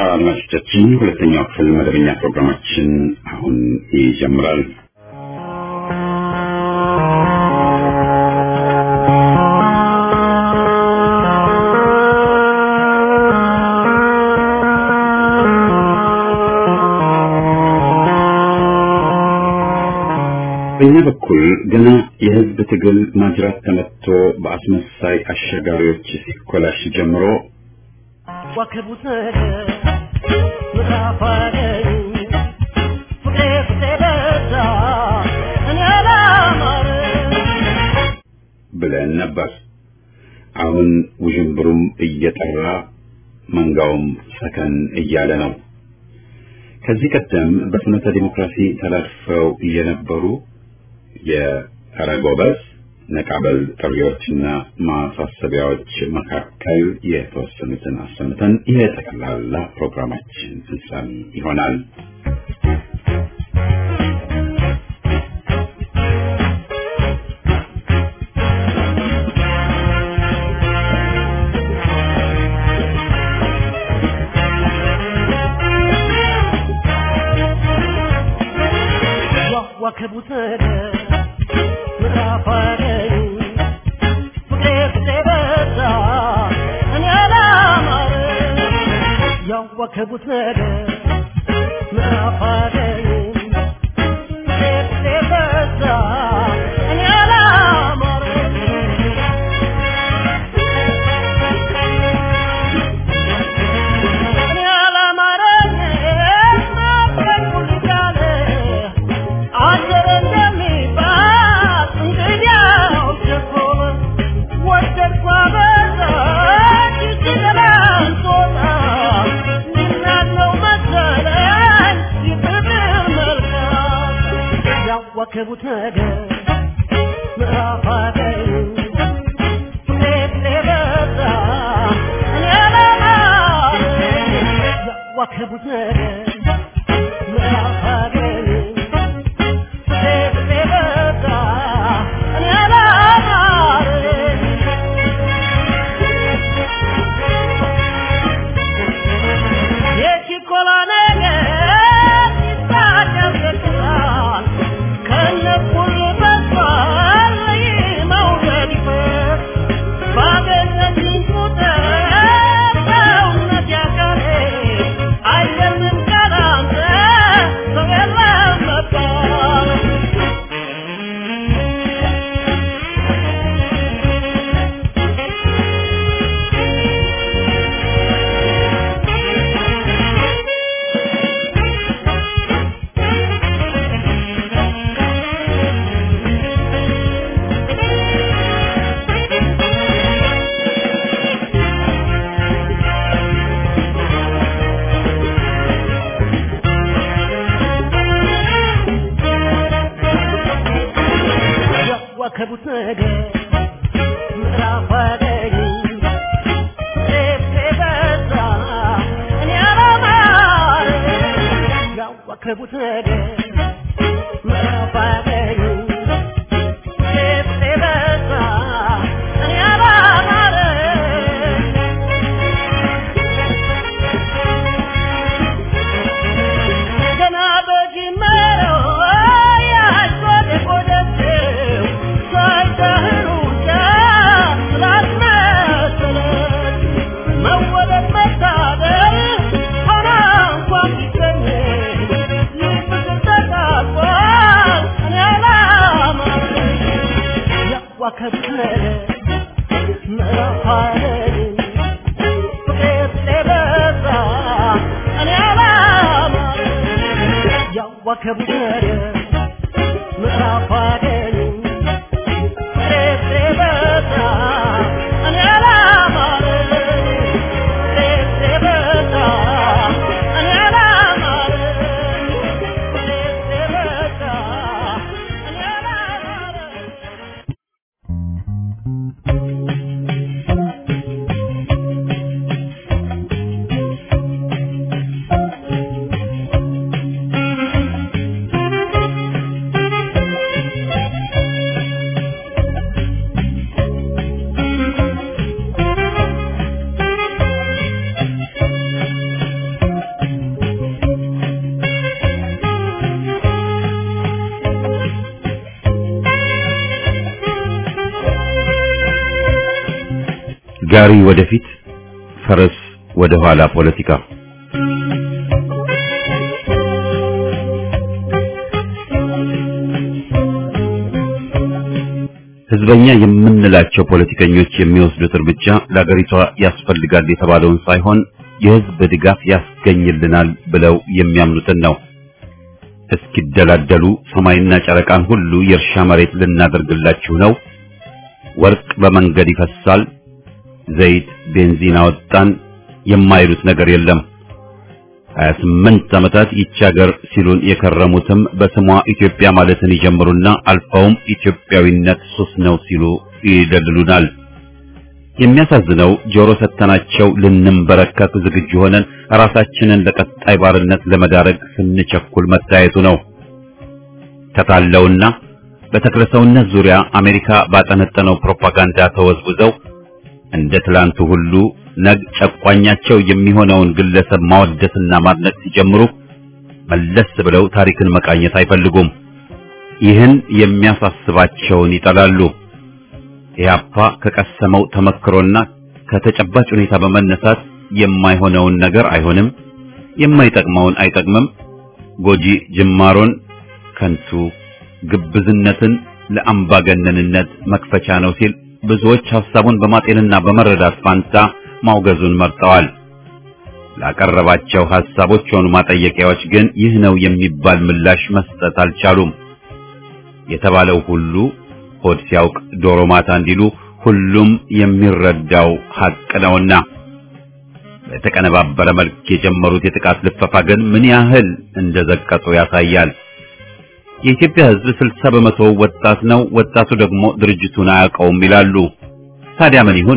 አድማጮቻችን ሁለተኛው ክፍል መደበኛ ፕሮግራማችን አሁን ይጀምራል። በእኛ በኩል ገና የህዝብ ትግል ማጅራት ተመትቶ በአስመሳይ አሸጋሪዎች ሲኮላሽ ጀምሮ ወከቡት ነገር ምራፋደኝ ፍቅሬ በዛ እኔ አላማረ ብለን ነበር። አሁን ውዥንብሩም እየጠራ መንጋውም ሰከን እያለ ነው። ከዚህ ቀደም በፍኖተ ዲሞክራሲ ተላልፈው የነበሩ የአረጎበስ ነቃበል ጥሪዎችና ማሳሰቢያዎች መካከል የተወሰኑትን አሰምተን የጠቅላላ ፕሮግራማችን ፍጻሜ ይሆናል። ወከቡት ነገር ምራፋደኝ ፍቅሬ በዛ እኔ አላማረ ወከቡት ነገር ምራፋደኝ ፍቅሬ በዛ እኔ አላማረ ወከቡት ነገር ምራፋደኝ ፍቅሬ በዛ እኔ አላማረ ወከቡት ነገር ምራፋደኝ ፍቅሬ በዛ እኔ አላማረ የችኮላ ነገር ይታደርግታል ከነኩል በሷል መውደድ ይፈር ባገኘችኝ ቁጥር ሰውነት ያቀሬ አይደለም ካላንተ ሰው የለም መባል ወከቡት ነገር ምራፋደኝ ፍቅሬ በዛ እኔ አላማረ ወከቡት ነገር ምራፋደኝ ፍቅሬ በዛ እኔ አላማረ ገና በጅምረው ያልጎደጎደችው ሳይደህሩ ስላስመሰለች መወደድ መታደል ሆነ እንኳን ቢገኝ ይህ ፍቅር ተቃጥሏል እኔ አላማረ ወከቡት ነገር ምራፋደኝ ፍቅሬ በዛ እኔ አላማረ ወከቡት ነገር ምራፋደኝ ፍቅሬ በዛ እኔ አላማረ ፍቅሬ በዛ እኔ አላማረ ፍቅሬ በዛ እኔ አላማረ ጋሪ ወደፊት ፈረስ ወደ ኋላ ፖለቲካ ህዝበኛ የምንላቸው ፖለቲከኞች የሚወስዱት እርምጃ ለሀገሪቷ ያስፈልጋል የተባለውን ሳይሆን የህዝብ ድጋፍ ያስገኝልናል ብለው የሚያምኑትን ነው። እስኪደላደሉ ሰማይና ጨረቃን ሁሉ የእርሻ መሬት ልናደርግላችሁ ነው፣ ወርቅ በመንገድ ይፈሳል፣ ዘይት ቤንዚን አወጣን የማይሉት ነገር የለም። 28 ዓመታት ይህች ሀገር ሲሉን የከረሙትም በስሟ ኢትዮጵያ ማለትን ይጀምሩና አልፈውም ኢትዮጵያዊነት ሱስ ነው ሲሉ ይደልሉናል። የሚያሳዝነው ጆሮ ሰተናቸው ልንንበረከክ ዝግጁ ሆነን ራሳችንን ለቀጣይ ባርነት ለመዳረግ ስንቸኩል መታየቱ ነው። ተታለውና በተክለሰውነት ዙሪያ አሜሪካ ባጠነጠነው ፕሮፓጋንዳ ተወዝውዘው እንደ ትላንቱ ሁሉ ነግ ጨቋኛቸው የሚሆነውን ግለሰብ ማወደስና ማድነቅ ሲጀምሩ መለስ ብለው ታሪክን መቃኘት አይፈልጉም። ይህን የሚያሳስባቸውን ይጠላሉ። ኢህአፓ ከቀሰመው ተመክሮና ከተጨባጭ ሁኔታ በመነሳት የማይሆነውን ነገር አይሆንም፣ የማይጠቅመውን አይጠቅምም፣ ጎጂ ጅማሮን ከንቱ፣ ግብዝነትን ለአምባገነንነት መክፈቻ ነው ሲል ብዙዎች ሐሳቡን በማጤንና በመረዳት ፋንታ ማውገዙን መርጠዋል። ላቀረባቸው ሐሳቦች ሆኑ ማጠየቂያዎች ግን ይህ ነው የሚባል ምላሽ መስጠት አልቻሉም። የተባለው ሁሉ ሆድ ሲያውቅ ዶሮ ማታ እንዲሉ ሁሉም የሚረዳው ሐቅ ነውና በተቀነባበረ መልክ የጀመሩት የጥቃት ልፈፋ ግን ምን ያህል እንደዘቀጡ ያሳያል። የኢትዮጵያ ሕዝብ 60% ወጣት ነው፣ ወጣቱ ደግሞ ድርጅቱን አያውቀውም ይላሉ። ታዲያ ምን ይሁን?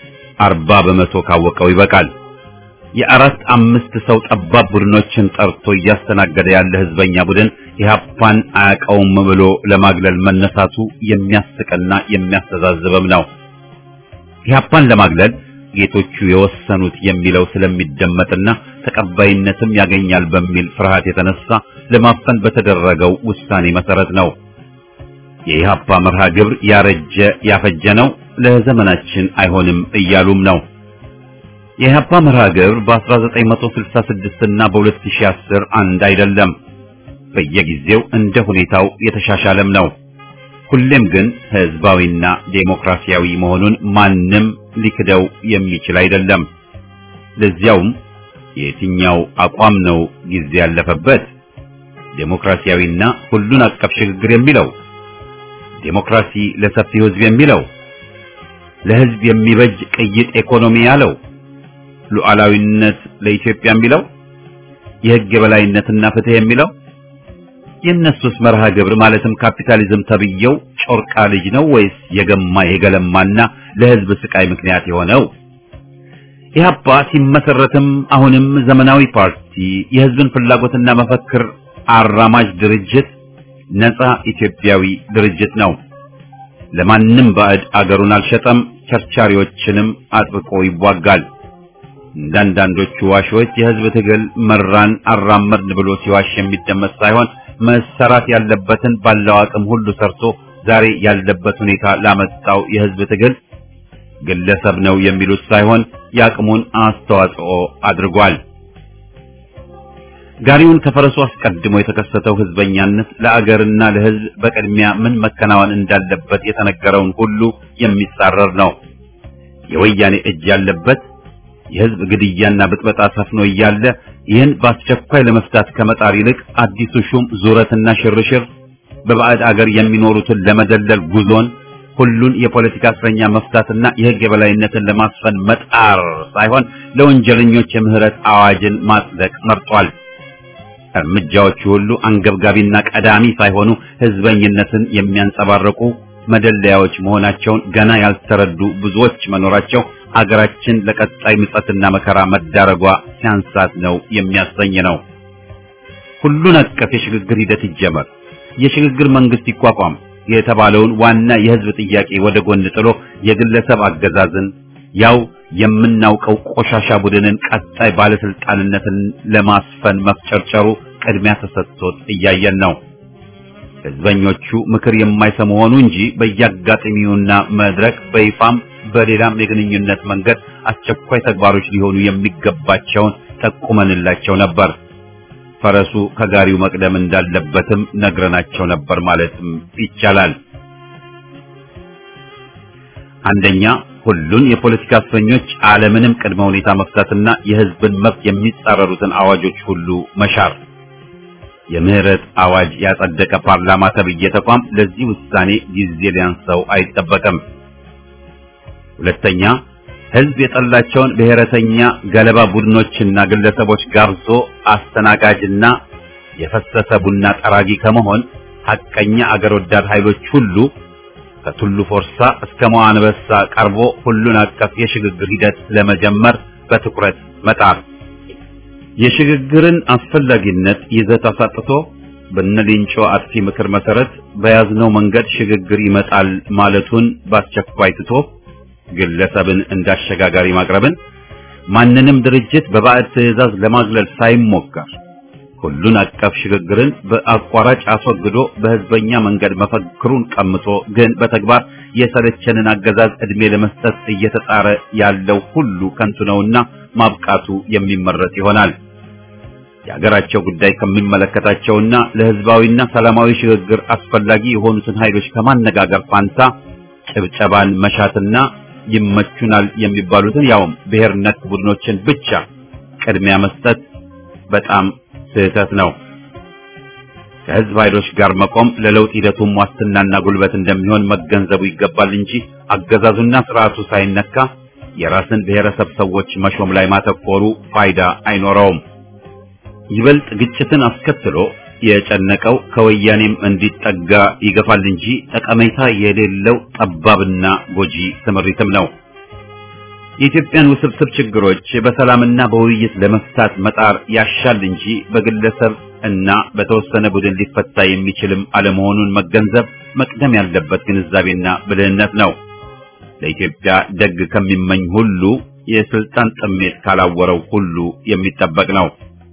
40% ካወቀው ይበቃል። የአራት አምስት ሰው ጠባብ ቡድኖችን ጠርቶ እያስተናገደ ያለ ህዝበኛ ቡድን ኢህአፓን አያውቀውም ብሎ ለማግለል መነሳቱ የሚያስቀና የሚያስተዛዝብም ነው። ኢህአፓን ለማግለል ጌቶቹ የወሰኑት የሚለው ስለሚደመጥና ተቀባይነትም ያገኛል በሚል ፍርሃት የተነሳ ለማፈን በተደረገው ውሳኔ መሰረት ነው። የኢህአፓ መርሃ ግብር ያረጀ ያፈጀ ነው፣ ለዘመናችን አይሆንም እያሉም ነው። የኢህአፓ መርሃ ግብር በ1966 እና በ2010 አንድ አይደለም። በየጊዜው እንደ ሁኔታው የተሻሻለም ነው። ሁሌም ግን ህዝባዊና ዴሞክራሲያዊ መሆኑን ማንም ሊክደው የሚችል አይደለም። ለዚያውም የትኛው አቋም ነው ጊዜ ያለፈበት? ዴሞክራሲያዊና ሁሉን አቀፍ ሽግግር የሚለው፣ ዴሞክራሲ ለሰፊው ህዝብ የሚለው፣ ለህዝብ የሚበጅ ቅይጥ ኢኮኖሚ ያለው፣ ሉዓላዊነት ለኢትዮጵያ የሚለው፣ የህግ የበላይነትና ፍትህ የሚለው የነሱስ መርሃ ግብር ማለትም ካፒታሊዝም ተብየው ጮርቃ ልጅ ነው ወይስ የገማ የገለማና ለህዝብ ስቃይ ምክንያት የሆነው? ኢህአፓ ሲመሰረትም አሁንም ዘመናዊ ፓርቲ፣ የህዝብን ፍላጎትና መፈክር አራማጅ ድርጅት፣ ነፃ ኢትዮጵያዊ ድርጅት ነው። ለማንም ባዕድ አገሩን አልሸጠም፣ ቸርቻሪዎችንም አጥብቆ ይዋጋል። እንዳንዳንዶቹ ዋሾች የህዝብ ትግል መራን አራመድን ብሎ ሲዋሽ የሚደመጥ ሳይሆን መሰራት ያለበትን ባለው አቅም ሁሉ ሰርቶ ዛሬ ያለበት ሁኔታ ላመጣው የህዝብ ትግል ግለሰብ ነው የሚሉት ሳይሆን ያቅሙን አስተዋጽኦ አድርጓል። ጋሪውን ከፈረሱ አስቀድሞ የተከሰተው ህዝበኛነት ለአገርና ለህዝብ በቅድሚያ ምን መከናወን እንዳለበት የተነገረውን ሁሉ የሚጻረር ነው። የወያኔ እጅ ያለበት የህዝብ ግድያና ብጥበጣ ሰፍኖ እያለ ይህን በአስቸኳይ ለመፍታት ከመጣር ይልቅ አዲሱ ሹም ዙረትና ሽርሽር በባዕድ አገር የሚኖሩትን ለመደለል ጉዞን ሁሉን የፖለቲካ እስረኛ መፍታትና የህግ የበላይነትን ለማስፈን መጣር ሳይሆን ለወንጀለኞች የምህረት አዋጅን ማጽደቅ መርጧል። እርምጃዎቹ ሁሉ አንገብጋቢና ቀዳሚ ሳይሆኑ ህዝበኝነትን የሚያንጸባርቁ መደለያዎች መሆናቸውን ገና ያልተረዱ ብዙዎች መኖራቸው አገራችን ለቀጣይ ምጸትና መከራ መዳረጓ ሲያንሳት ነው የሚያሰኝ ነው። ሁሉን አቀፍ የሽግግር ሂደት ይጀመር፣ የሽግግር መንግስት ይቋቋም የተባለውን ዋና የህዝብ ጥያቄ ወደ ጎን ጥሎ የግለሰብ አገዛዝን ያው የምናውቀው ቆሻሻ ቡድንን ቀጣይ ባለስልጣንነትን ለማስፈን መፍጨርጨሩ ቅድሚያ ተሰጥቶት እያየን ነው። ህዝበኞቹ ምክር የማይሰሙ ሆኑ እንጂ በየአጋጣሚውና መድረክ በይፋም በሌላም የግንኙነት መንገድ አስቸኳይ ተግባሮች ሊሆኑ የሚገባቸውን ጠቁመንላቸው ነበር። ፈረሱ ከጋሪው መቅደም እንዳለበትም ነግረናቸው ነበር ማለትም ይቻላል። አንደኛ፣ ሁሉን የፖለቲካ እስረኞች አለምንም ቅድመ ሁኔታ መፍታትና የህዝብን መብት የሚጻረሩትን አዋጆች ሁሉ መሻር። የምህረት አዋጅ ያጸደቀ ፓርላማ ተብዬ ተቋም ለዚህ ውሳኔ ጊዜ ሊያንሰው አይጠበቅም። ሁለተኛ፣ ህዝብ የጠላቸውን ብሔረተኛ ገለባ ቡድኖችና ግለሰቦች ጋብዞ አስተናጋጅና የፈሰሰ ቡና ጠራጊ ከመሆን ሐቀኛ አገር ወዳድ ኃይሎች ሁሉ ከቱሉ ፎርሳ እስከ መዋንበሳ ቀርቦ ሁሉን አቀፍ የሽግግር ሂደት ለመጀመር በትኩረት መጣር። የሽግግርን አስፈላጊነት ይዘት አሳጥቶ በነሊንጮ አጥፊ ምክር መሰረት በያዝነው መንገድ ሽግግር ይመጣል ማለቱን በአስቸኳይ ትቶ ግለሰብን እንዳሸጋጋሪ ማቅረብን፣ ማንንም ድርጅት በባዕድ ትዕዛዝ ለማግለል ሳይሞከር ሁሉን አቀፍ ሽግግርን በአቋራጭ አስወግዶ በህዝበኛ መንገድ መፈክሩን ቀምቶ ግን በተግባር የሰለቸንን አገዛዝ እድሜ ለመስጠት እየተጣረ ያለው ሁሉ ከንቱ ነውና ማብቃቱ የሚመረጥ ይሆናል። የሀገራቸው ጉዳይ ከሚመለከታቸውና ለህዝባዊና ሰላማዊ ሽግግር አስፈላጊ የሆኑትን ኃይሎች ከማነጋገር ፋንታ ጭብጨባን መሻትና ይመቹናል የሚባሉትን ያውም ብሔር ነክ ቡድኖችን ብቻ ቅድሚያ መስጠት በጣም ስህተት ነው። ከህዝብ ኃይሎች ጋር መቆም ለለውጥ ሂደቱም ዋስትናና ጉልበት እንደሚሆን መገንዘቡ ይገባል እንጂ አገዛዙና ስርዓቱ ሳይነካ የራስን ብሔረሰብ ሰዎች መሾም ላይ ማተኮሩ ፋይዳ አይኖረውም። ይበልጥ ግጭትን አስከትሎ የጨነቀው ከወያኔም እንዲጠጋ ይገፋል እንጂ ጠቀሜታ የሌለው ጠባብና ጎጂ ስምሪትም ነው። የኢትዮጵያን ውስብስብ ችግሮች በሰላምና በውይይት ለመፍታት መጣር ያሻል እንጂ በግለሰብ እና በተወሰነ ቡድን ሊፈታ የሚችልም አለመሆኑን መገንዘብ መቅደም ያለበት ግንዛቤና ብልህነት ነው። ለኢትዮጵያ ደግ ከሚመኝ ሁሉ የስልጣን ጥሜት ካላወረው ሁሉ የሚጠበቅ ነው።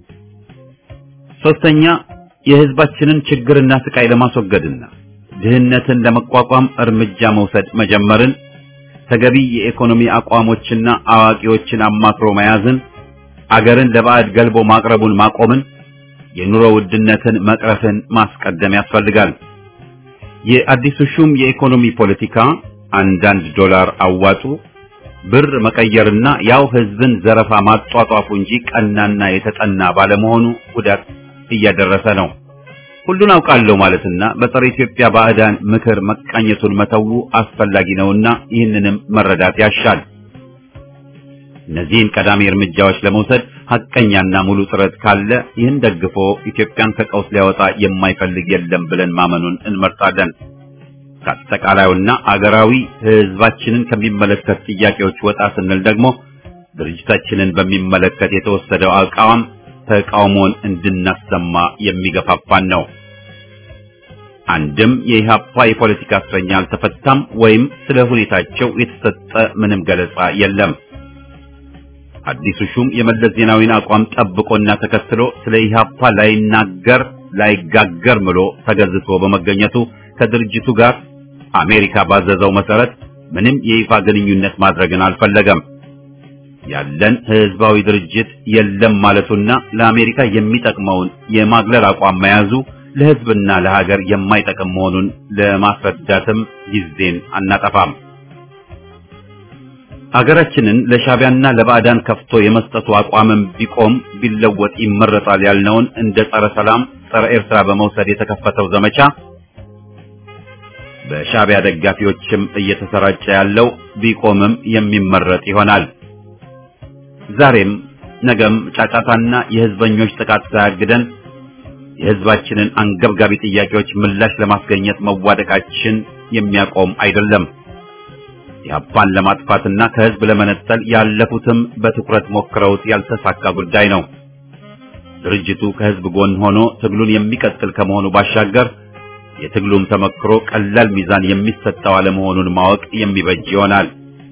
ሶስተኛ፣ የህዝባችንን ችግርና ስቃይ ለማስወገድና ድህነትን ለመቋቋም እርምጃ መውሰድ መጀመርን፣ ተገቢ የኢኮኖሚ አቋሞችና አዋቂዎችን አማክሮ መያዝን፣ አገርን ለባዕድ ገልቦ ማቅረቡን ማቆምን፣ የኑሮ ውድነትን መቅረፍን ማስቀደም ያስፈልጋል። የአዲሱ ሹም የኢኮኖሚ ፖለቲካ አንዳንድ ዶላር አዋጡ፣ ብር መቀየርና ያው ህዝብን ዘረፋ ማጧጧፉ እንጂ ቀናና የተጠና ባለመሆኑ ጉዳት እያደረሰ ነው። ሁሉን አውቃለሁ ማለትና በፀረ ኢትዮጵያ ባዕዳን ምክር መቃኘቱን መተው አስፈላጊ ነውና ይህንንም መረዳት ያሻል። እነዚህን ቀዳሚ እርምጃዎች ለመውሰድ ሐቀኛና ሙሉ ጥረት ካለ ይህን ደግፎ ኢትዮጵያን ከቀውስ ሊያወጣ የማይፈልግ የለም ብለን ማመኑን እንመርጣለን። ከአጠቃላዩና አገራዊ ህዝባችንን ከሚመለከት ጥያቄዎች ወጣ ስንል ደግሞ ድርጅታችንን በሚመለከት የተወሰደው አቋም ተቃውሞን እንድናሰማ የሚገፋፋን ነው። አንድም የኢህአፓ የፖለቲካ እስረኛ አልተፈታም ወይም ስለ ሁኔታቸው የተሰጠ ምንም ገለጻ የለም። አዲሱ ሹም የመለስ ዜናዊን አቋም ጠብቆና ተከትሎ ስለ ኢህአፓ ላይጋገር ምሎ ተገዝቶ በመገኘቱ ከድርጅቱ ጋር አሜሪካ ባዘዘው መሰረት ምንም የይፋ ግንኙነት ማድረግን አልፈለገም። ያለን ህዝባዊ ድርጅት የለም ማለቱና ለአሜሪካ የሚጠቅመውን የማግለል አቋም መያዙ ለህዝብና ለሀገር የማይጠቅም መሆኑን ለማስረዳትም ጊዜን አናጠፋም። አገራችንን ለሻቢያና ለባዕዳን ከፍቶ የመስጠቱ አቋምም ቢቆም ቢለወጥ ይመረጣል ያልነውን እንደ ጸረ ሰላም፣ ጸረ ኤርትራ በመውሰድ የተከፈተው ዘመቻ በሻቢያ ደጋፊዎችም እየተሰራጨ ያለው ቢቆምም የሚመረጥ ይሆናል። ዛሬም ነገም ጫጫታና የህዝበኞች ጥቃት ሳያግደን የህዝባችንን አንገብጋቢ ጥያቄዎች ምላሽ ለማስገኘት መዋደቃችን የሚያቆም አይደለም። ኢህአፓን ለማጥፋትና ከህዝብ ለመነጠል ያለፉትም በትኩረት ሞክረውት ያልተሳካ ጉዳይ ነው። ድርጅቱ ከህዝብ ጎን ሆኖ ትግሉን የሚቀጥል ከመሆኑ ባሻገር የትግሉም ተመክሮ ቀላል ሚዛን የሚሰጠው አለመሆኑን ማወቅ የሚበጅ ይሆናል።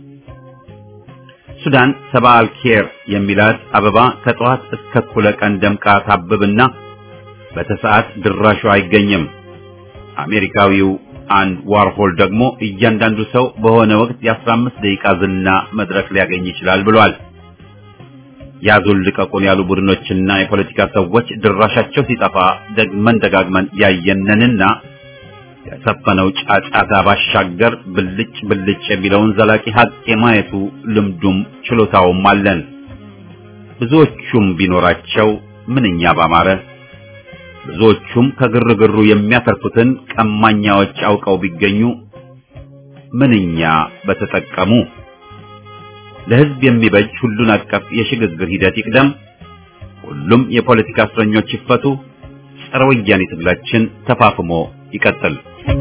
ሱዳን ሰባ አልኬር የሚላት አበባ ከጠዋት እስከ እኩለ ቀን ደምቃ ታብብና በተሰዓት ድራሹ አይገኝም። አሜሪካዊው አንድ ዋርሆል ደግሞ እያንዳንዱ ሰው በሆነ ወቅት የ15 ደቂቃ ዝና መድረክ ሊያገኝ ይችላል ብሏል። ያዙን ልቀቁን ያሉ ቡድኖችና የፖለቲካ ሰዎች ድራሻቸው ሲጠፋ ደግመን ደጋግመን ያየነንና የሰፈነው ጫጫታ ባሻገር ብልጭ ብልጭ የሚለውን ዘላቂ ሀቅ የማየቱ ልምዱም ችሎታውም አለን። ብዙዎቹም ቢኖራቸው ምንኛ ባማረ፣ ብዙዎቹም ከግርግሩ የሚያተርፉትን ቀማኛዎች አውቀው ቢገኙ ምንኛ በተጠቀሙ። ለሕዝብ የሚበጅ ሁሉን አቀፍ የሽግግር ሂደት ይቅደም፣ ሁሉም የፖለቲካ እስረኞች ይፈቱ፣ ጸረ ወያኔ ትግላችን ተፋፍሞ ይቀጥል።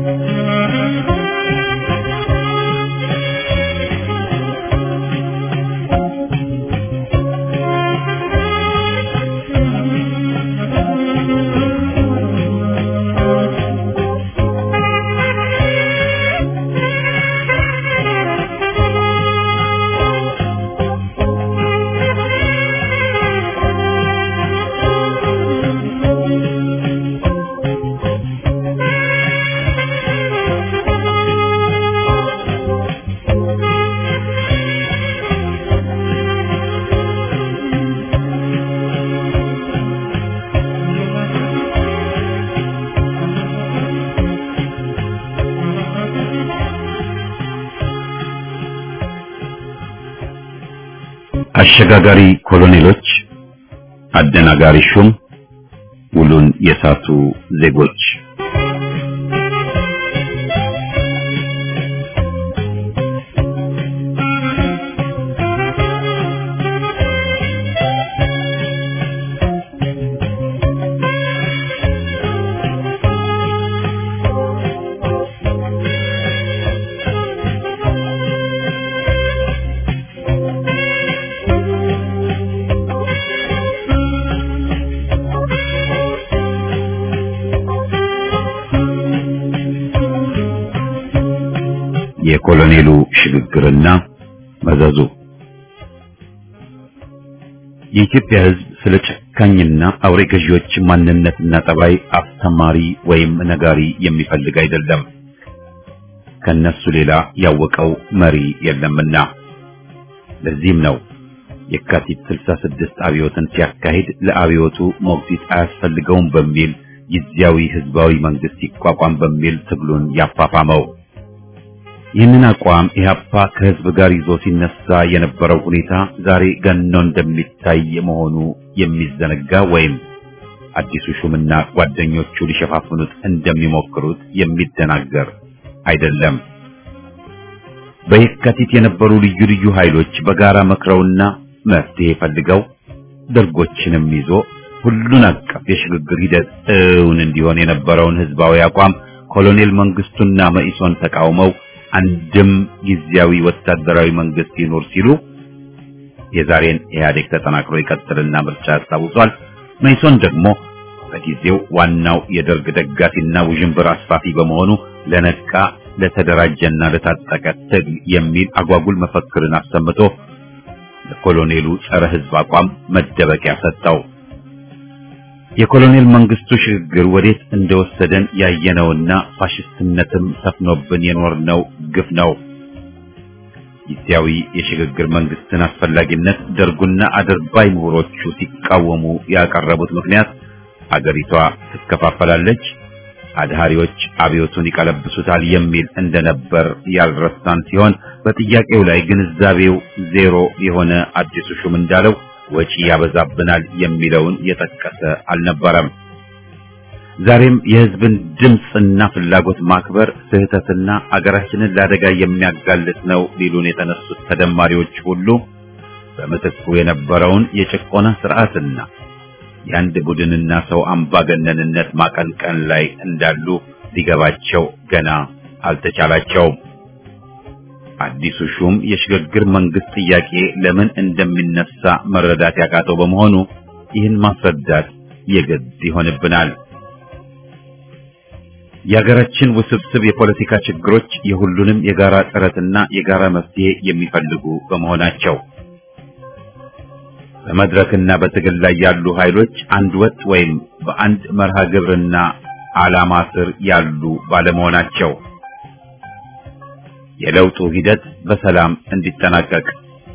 አሸጋጋሪ ኮሎኔሎች፣ አደናጋሪ ሹም፣ ውሉን የሳቱ ዜጎች። የኮሎኔሉ ሽግግርና መዘዙ። የኢትዮጵያ ሕዝብ ስለ ጨካኝና አውሬ ገዢዎች ማንነትና ጠባይ አስተማሪ ወይም ነጋሪ የሚፈልግ አይደለም። ከነሱ ሌላ ያወቀው መሪ የለምና። ለዚህም ነው የካቲት 66 አብዮትን ሲያካሂድ ለአብዮቱ ሞግዚት አያስፈልገውም በሚል ጊዜያዊ ህዝባዊ መንግስት ይቋቋም በሚል ትግሉን ያፋፋመው። ይህንን አቋም ኢህአፓ ከህዝብ ጋር ይዞ ሲነሳ የነበረው ሁኔታ ዛሬ ገኖ እንደሚታይ መሆኑ የሚዘነጋ ወይም አዲሱ ሹምና ጓደኞቹ ሊሸፋፍኑት እንደሚሞክሩት የሚደናገር አይደለም። በየካቲት የነበሩ ልዩ ልዩ ኃይሎች በጋራ መክረውና መፍትሄ ፈልገው ደርጎችንም ይዞ ሁሉን አቀፍ የሽግግር ሂደት እውን እንዲሆን የነበረውን ህዝባዊ አቋም ኮሎኔል መንግስቱና መኢሶን ተቃውመው አንድም ጊዜያዊ ወታደራዊ መንግስት ይኖር ሲሉ የዛሬን ኢህአዴግ ተጠናክሮ ይቀጥልና ምርጫ ያስታውሷል። መኢሶን ደግሞ በጊዜው ዋናው የደርግ ደጋፊና ውዥንብር አስፋፊ በመሆኑ ለነቃ ለተደራጀና ለታጠቀ ትግል የሚል አጓጉል መፈክርን አሰምቶ ለኮሎኔሉ ጸረ ህዝብ አቋም መደበቂያ ሰጠው። የኮሎኔል መንግስቱ ሽግግር ወዴት እንደወሰደን ያየነውና ፋሽስትነትም ሰፍኖብን የኖርነው ግፍ ነው። ጊዜያዊ የሽግግር መንግስትን አስፈላጊነት ደርጉና አድርባይ ምሁሮቹ ሲቃወሙ ያቀረቡት ምክንያት አገሪቷ ትከፋፈላለች፣ አድሃሪዎች አብዮቱን ይቀለብሱታል የሚል እንደነበር ያልረሳን ሲሆን በጥያቄው ላይ ግንዛቤው ዜሮ የሆነ አዲሱ ሹም እንዳለው ወጪ ያበዛብናል የሚለውን የጠቀሰ አልነበረም። ዛሬም የህዝብን ድምጽና ፍላጎት ማክበር ስህተትና አገራችንን ለአደጋ የሚያጋልጥ ነው ሊሉን የተነሱት ተደማሪዎች ሁሉ በምትኩ የነበረውን የጭቆና ስርዓትና የአንድ ቡድንና ሰው አምባገነንነት ማቀንቀን ላይ እንዳሉ ሊገባቸው ገና አልተቻላቸውም። አዲሱ ሹም የሽግግር መንግስት ጥያቄ ለምን እንደሚነሳ መረዳት ያቃተው በመሆኑ ይህን ማስረዳት የግድ ይሆንብናል። የሀገራችን ውስብስብ የፖለቲካ ችግሮች የሁሉንም የጋራ ጥረትና የጋራ መፍትሄ የሚፈልጉ በመሆናቸው በመድረክና በትግል ላይ ያሉ ኃይሎች አንድ ወጥ ወይም በአንድ መርሃ ግብርና ዓላማ ስር ያሉ ባለመሆናቸው የለውጡ ሂደት በሰላም እንዲጠናቀቅ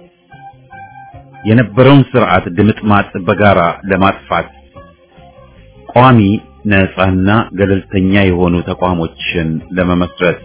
የነበረውን ስርዓት ድምጥማጥ በጋራ ለማጥፋት ቋሚ ነፃና ገለልተኛ የሆኑ ተቋሞችን ለመመስረት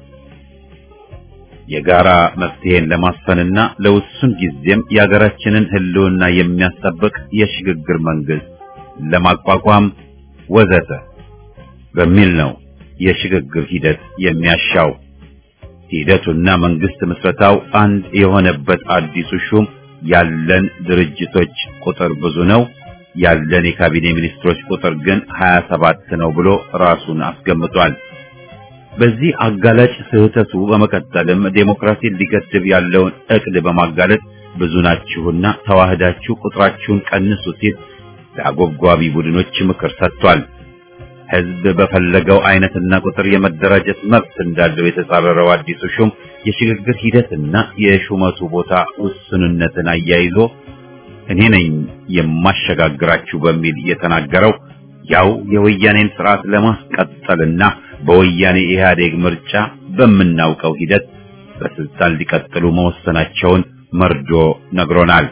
የጋራ መፍትሄን ለማስፈንና ለውሱን ጊዜም የሀገራችንን ህልውና የሚያስጠብቅ የሽግግር መንግስት ለማቋቋም ወዘተ በሚል ነው የሽግግር ሂደት የሚያሻው። ሂደቱና መንግስት ምስረታው አንድ የሆነበት አዲሱ ሹም ያለን ድርጅቶች ቁጥር ብዙ ነው፣ ያለን የካቢኔ ሚኒስትሮች ቁጥር ግን 27 ነው ብሎ ራሱን አስገምቷል። በዚህ አጋላጭ ስህተቱ በመቀጠልም ዴሞክራሲን ሊገድብ ያለውን እቅድ በማጋለጥ ብዙ ናችሁና ተዋህዳችሁ ቁጥራችሁን ቀንሱ ሲል ለአጎብጓቢ ቡድኖች ምክር ሰጥቷል። ህዝብ በፈለገው አይነትና ቁጥር የመደራጀት መብት እንዳለው የተጻረረው አዲሱ ሹም የሽግግር ሂደትና የሹመቱ ቦታ ውስንነትን አያይዞ እኔ ነኝ የማሸጋግራችሁ በሚል የተናገረው ያው የወያኔን ስርዓት ለማስቀጠልና በወያኔ ኢህአዴግ ምርጫ በምናውቀው ሂደት በስልጣን ሊቀጥሉ መወሰናቸውን መርዶ ነግሮናል።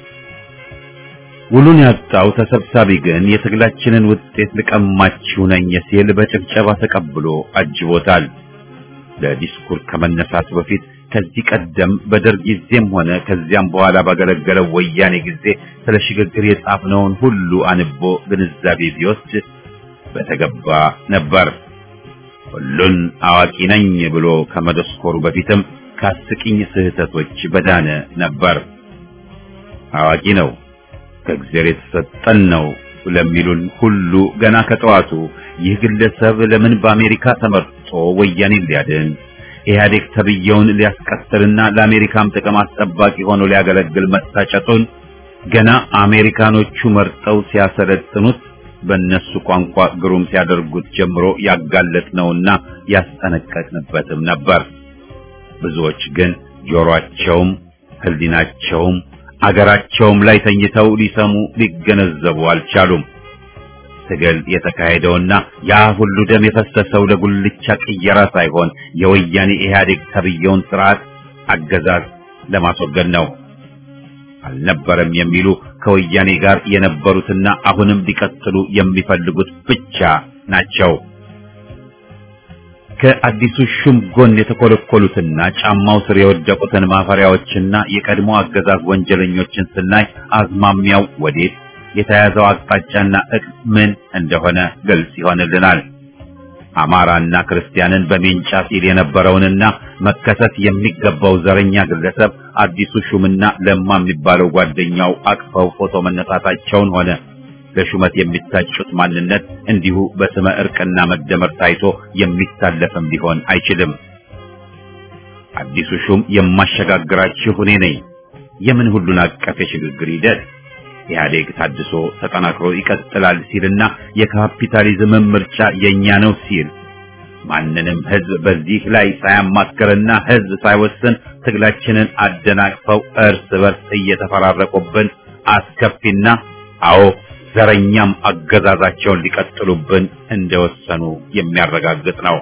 ውሉን ያጣው ተሰብሳቢ ግን የትግላችንን ውጤት ልቀማችሁ ነኝ ሲል በጭብጨባ ተቀብሎ አጅቦታል። ለዲስኩር ከመነሳቱ በፊት ከዚህ ቀደም በደርግ ጊዜም ሆነ ከዚያም በኋላ ባገለገለው ወያኔ ጊዜ ስለ ሽግግር የጻፍነውን ሁሉ አንቦ ግንዛቤ ቢወስድ በተገባ ነበር። ሁሉን አዋቂ ነኝ ብሎ ከመደስኮሩ በፊትም ከአስቂኝ ስህተቶች በዳነ ነበር። አዋቂ ነው ከእግዚአብሔር የተሰጠን ነው ለሚሉን ሁሉ ገና ከጠዋቱ ይህ ግለሰብ ለምን በአሜሪካ ተመርጦ ወያኔን ሊያድን ኢህአዴግ ተብየውን ሊያስቀጥልና ለአሜሪካም ጥቅም አስጠባቂ ሆኖ ሊያገለግል መታጨቱን ገና አሜሪካኖቹ መርጠው ሲያሰለጥኑት በእነሱ ቋንቋ ግሩም ሲያደርጉት ጀምሮ ያጋለጥነውና ያስጠነቀቅንበትም ነበር። ብዙዎች ግን ጆሮአቸውም ህሊናቸውም አገራቸውም ላይ ተኝተው ሊሰሙ ሊገነዘቡ አልቻሉም። ትግል የተካሄደውና ያ ሁሉ ደም የፈሰሰው ለጉልቻ ቅየራ ሳይሆን የወያኔ ኢህአዴግ ተብየውን ስርዓት አገዛዝ ለማስወገድ ነው። አልነበረም የሚሉ ከወያኔ ጋር የነበሩትና አሁንም ሊቀጥሉ የሚፈልጉት ብቻ ናቸው። ከአዲሱ ሹም ጎን የተኮለኮሉትና ጫማው ስር የወደቁትን ማፈሪያዎችና የቀድሞ አገዛዝ ወንጀለኞችን ስናይ አዝማሚያው ወዴት የተያዘው አቅጣጫና እቅድ ምን እንደሆነ ግልጽ ይሆንልናል። አማራና ክርስቲያንን በሜንጫ ሲል የነበረውንና መከሰስ የሚገባው ዘረኛ ግለሰብ አዲሱ ሹምና ለማ የሚባለው ጓደኛው አቅፈው ፎቶ መነሳታቸውን ሆነ ለሹመት የሚታጩት ማንነት እንዲሁ በስመ እርቅና መደመር ታይቶ የሚታለፍም ሊሆን አይችልም። አዲሱ ሹም የማሸጋግራችሁ እኔ ነኝ። የምን ሁሉን አቀፍ የሽግግር ሂደት ኢህአዴግ ታድሶ ተጠናክሮ ይቀጥላል ሲልና የካፒታሊዝም ምርጫ የኛ ነው ሲል ማንንም ህዝብ በዚህ ላይ ሳያማክርና ህዝብ ሳይወስን ትግላችንን አደናቅፈው እርስ በርስ እየተፈራረቁብን አስከፊና አዎ ዘረኛም አገዛዛቸውን ሊቀጥሉብን እንደወሰኑ የሚያረጋግጥ ነው።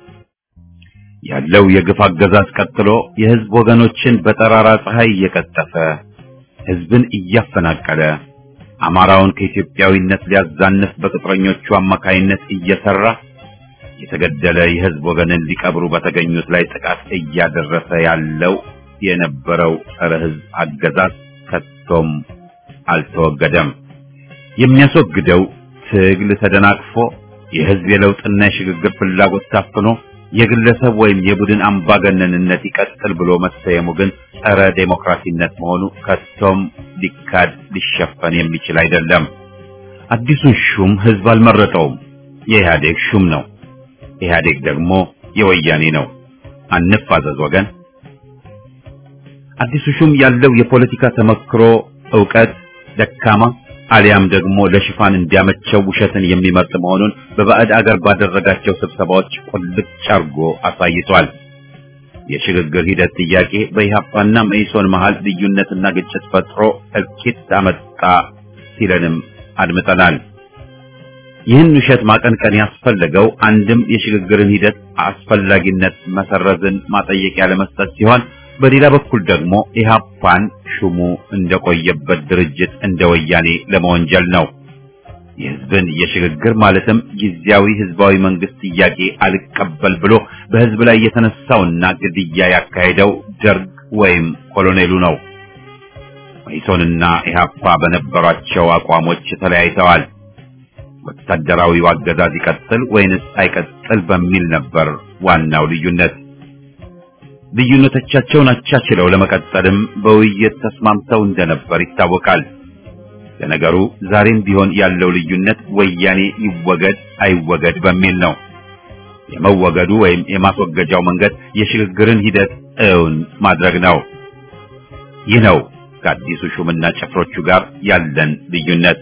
ያለው የግፍ አገዛዝ ቀጥሎ የህዝብ ወገኖችን በጠራራ ፀሐይ እየቀጠፈ ህዝብን እያፈናቀለ አማራውን ከኢትዮጵያዊነት ሊያዛንፍ በቅጥረኞቹ አማካይነት እየሰራ የተገደለ የህዝብ ወገንን ሊቀብሩ በተገኙት ላይ ጥቃት እያደረሰ ያለው የነበረው ጸረ ህዝብ አገዛዝ ከቶም አልተወገደም። የሚያስወግደው ትግል ተደናቅፎ የህዝብ የለውጥና የሽግግር ፍላጎት ታፍኖ የግለሰብ ወይም የቡድን አምባገነንነት ይቀጥል ብሎ መሰየሙ ግን ጸረ ዴሞክራሲነት መሆኑ ከቶም ሊካድ ሊሸፈን የሚችል አይደለም። አዲሱን ሹም ህዝብ አልመረጠውም። የኢህአዴግ ሹም ነው። ኢህአዴግ ደግሞ የወያኔ ነው። አንፋዘዝ ወገን። አዲሱ ሹም ያለው የፖለቲካ ተመክሮ ዕውቀት ደካማ አሊያም ደግሞ ለሽፋን እንዲያመቸው ውሸትን የሚመርጥ መሆኑን በባዕድ አገር ባደረጋቸው ስብሰባዎች ቁልጭ አርጎ አሳይቷል። የሽግግር ሂደት ጥያቄ በኢህአፓና መኢሶን መሃል ልዩነትና ግጭት ፈጥሮ እልቂት አመጣ ሲለንም አድምጠናል። ይህን ውሸት ማቀንቀን ያስፈለገው አንድም የሽግግርን ሂደት አስፈላጊነት መሰረዝን ማጠየቂያ ለመስጠት ሲሆን፣ በሌላ በኩል ደግሞ ኢህአፓን ሹሙ እንደቆየበት ድርጅት እንደ ወያኔ ለመወንጀል ነው። የህዝብን የሽግግር ማለትም ጊዜያዊ ህዝባዊ መንግስት ጥያቄ አልቀበል ብሎ በህዝብ ላይ የተነሳውና ግድያ ያካሄደው ደርግ ወይም ኮሎኔሉ ነው። መኢሶንና ኢህአፓ በነበሯቸው አቋሞች ተለያይተዋል። ወታደራዊው አገዛዝ ይቀጥል ወይንስ አይቀጥል በሚል ነበር ዋናው ልዩነት። ልዩነቶቻቸውን አቻችለው ለመቀጠልም በውይይት ተስማምተው እንደነበር ይታወቃል። ለነገሩ ዛሬም ቢሆን ያለው ልዩነት ወያኔ ይወገድ አይወገድ በሚል ነው። የመወገዱ ወይም የማስወገጃው መንገድ የሽግግርን ሂደት እውን ማድረግ ነው። ይህ ነው ከአዲሱ ሹምና ጭፍሮቹ ጋር ያለን ልዩነት።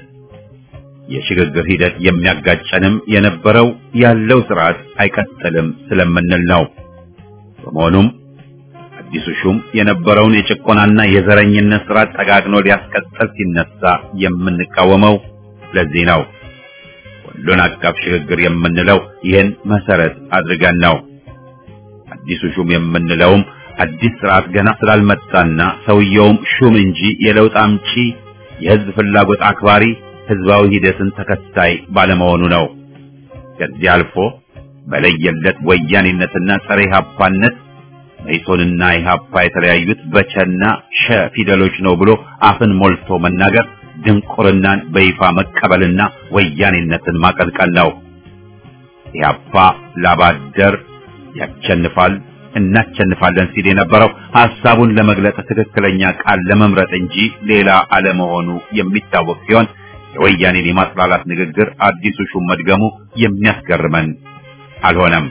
የሽግግር ሂደት የሚያጋጨንም የነበረው ያለው ስርዓት አይቀጥልም ስለምንል ነው። በመሆኑም አዲሱ ሹም የነበረውን የጭቆናና የዘረኝነት ስርዓት ጠጋግኖ ሊያስቀጥል ሲነሳ የምንቃወመው ለዚህ ነው። ሁሉን አቀፍ ሽግግር የምንለው ይህን መሰረት አድርገን ነው። አዲሱ ሹም የምንለውም አዲስ ስርዓት ገና ስላልመጣና ሰውየውም ሹም እንጂ የለውጥ አምጪ የህዝብ ፍላጎት አክባሪ ህዝባዊ ሂደትን ተከታይ ባለመሆኑ ነው። ከዚህ አልፎ በለየለት ወያኔነትና ጸረ ኢህአፓነት መኢሶንና ኢህአፓ የተለያዩት በቸና ሸ ፊደሎች ነው ብሎ አፍን ሞልቶ መናገር ድንቁርናን በይፋ መቀበልና ወያኔነትን ማቀልቀል ነው። ኢህአፓ ላባደር ያቸንፋል እናቸንፋለን ሲል የነበረው ሐሳቡን ለመግለጽ ትክክለኛ ቃል ለመምረጥ እንጂ ሌላ አለመሆኑ የሚታወቅ ሲሆን የወያኔን የማጥላላት ንግግር አዲሱ ሹም መድገሙ የሚያስገርመን አልሆነም።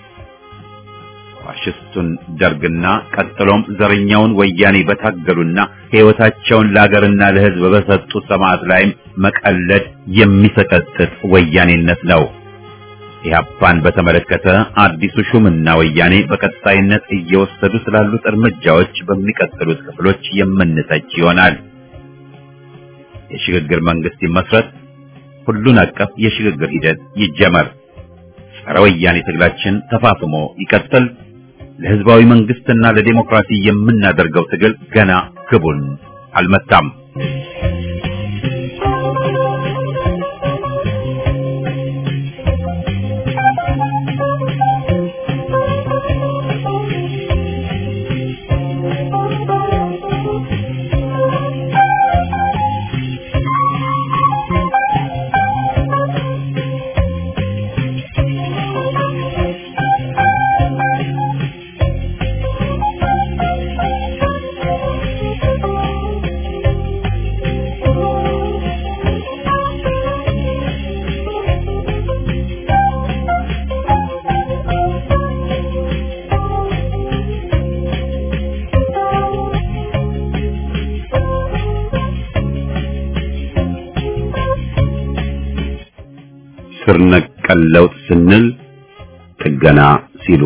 ፋሽስቱን ደርግና ቀጥሎም ዘረኛውን ወያኔ በታገሉና ሕይወታቸውን ለሀገርና ለሕዝብ በሰጡ ሰማዕት ላይም መቀለድ የሚሰቀጥጥ ወያኔነት ነው። ኢህአፓን በተመለከተ አዲሱ ሹምና ወያኔ በቀጣይነት እየወሰዱ ስላሉት እርምጃዎች በሚቀጥሉት ክፍሎች የምንተች ይሆናል። የሽግግር መንግስት ይመስረት፣ ሁሉን አቀፍ የሽግግር ሂደት ይጀመር፣ ጸረ ወያኔ ትግላችን ተፋፍሞ ይቀጥል። ለህዝባዊ መንግስትና ለዲሞክራሲ የምናደርገው ትግል ገና ግቡን አልመታም። ስር ነቀል ለውጥ ስንል ጥገና ሲሉ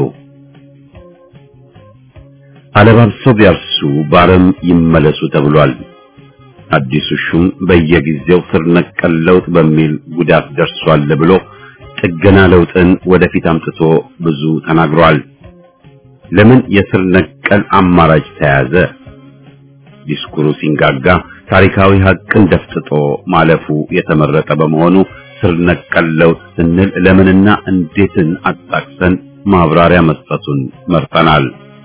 አለባብሰው ቢያርሱ ባረም ይመለሱ ተብሏል። አዲሱ ሹም በየጊዜው ስር ነቀል ለውጥ በሚል ጉዳት ደርሷል ብሎ ጥገና ለውጥን ወደፊት አምጥቶ ብዙ ተናግሯል። ለምን የስር ነቀል አማራጭ ተያዘ? ዲስኩሩ ሲንጋጋ ታሪካዊ ሀቅን ደፍጥጦ ማለፉ የተመረጠ በመሆኑ ስር ነቀል ለውጥ ስንል ለምንና እንዴትን አጣቅሰን ማብራሪያ መስጠቱን መርጠናል።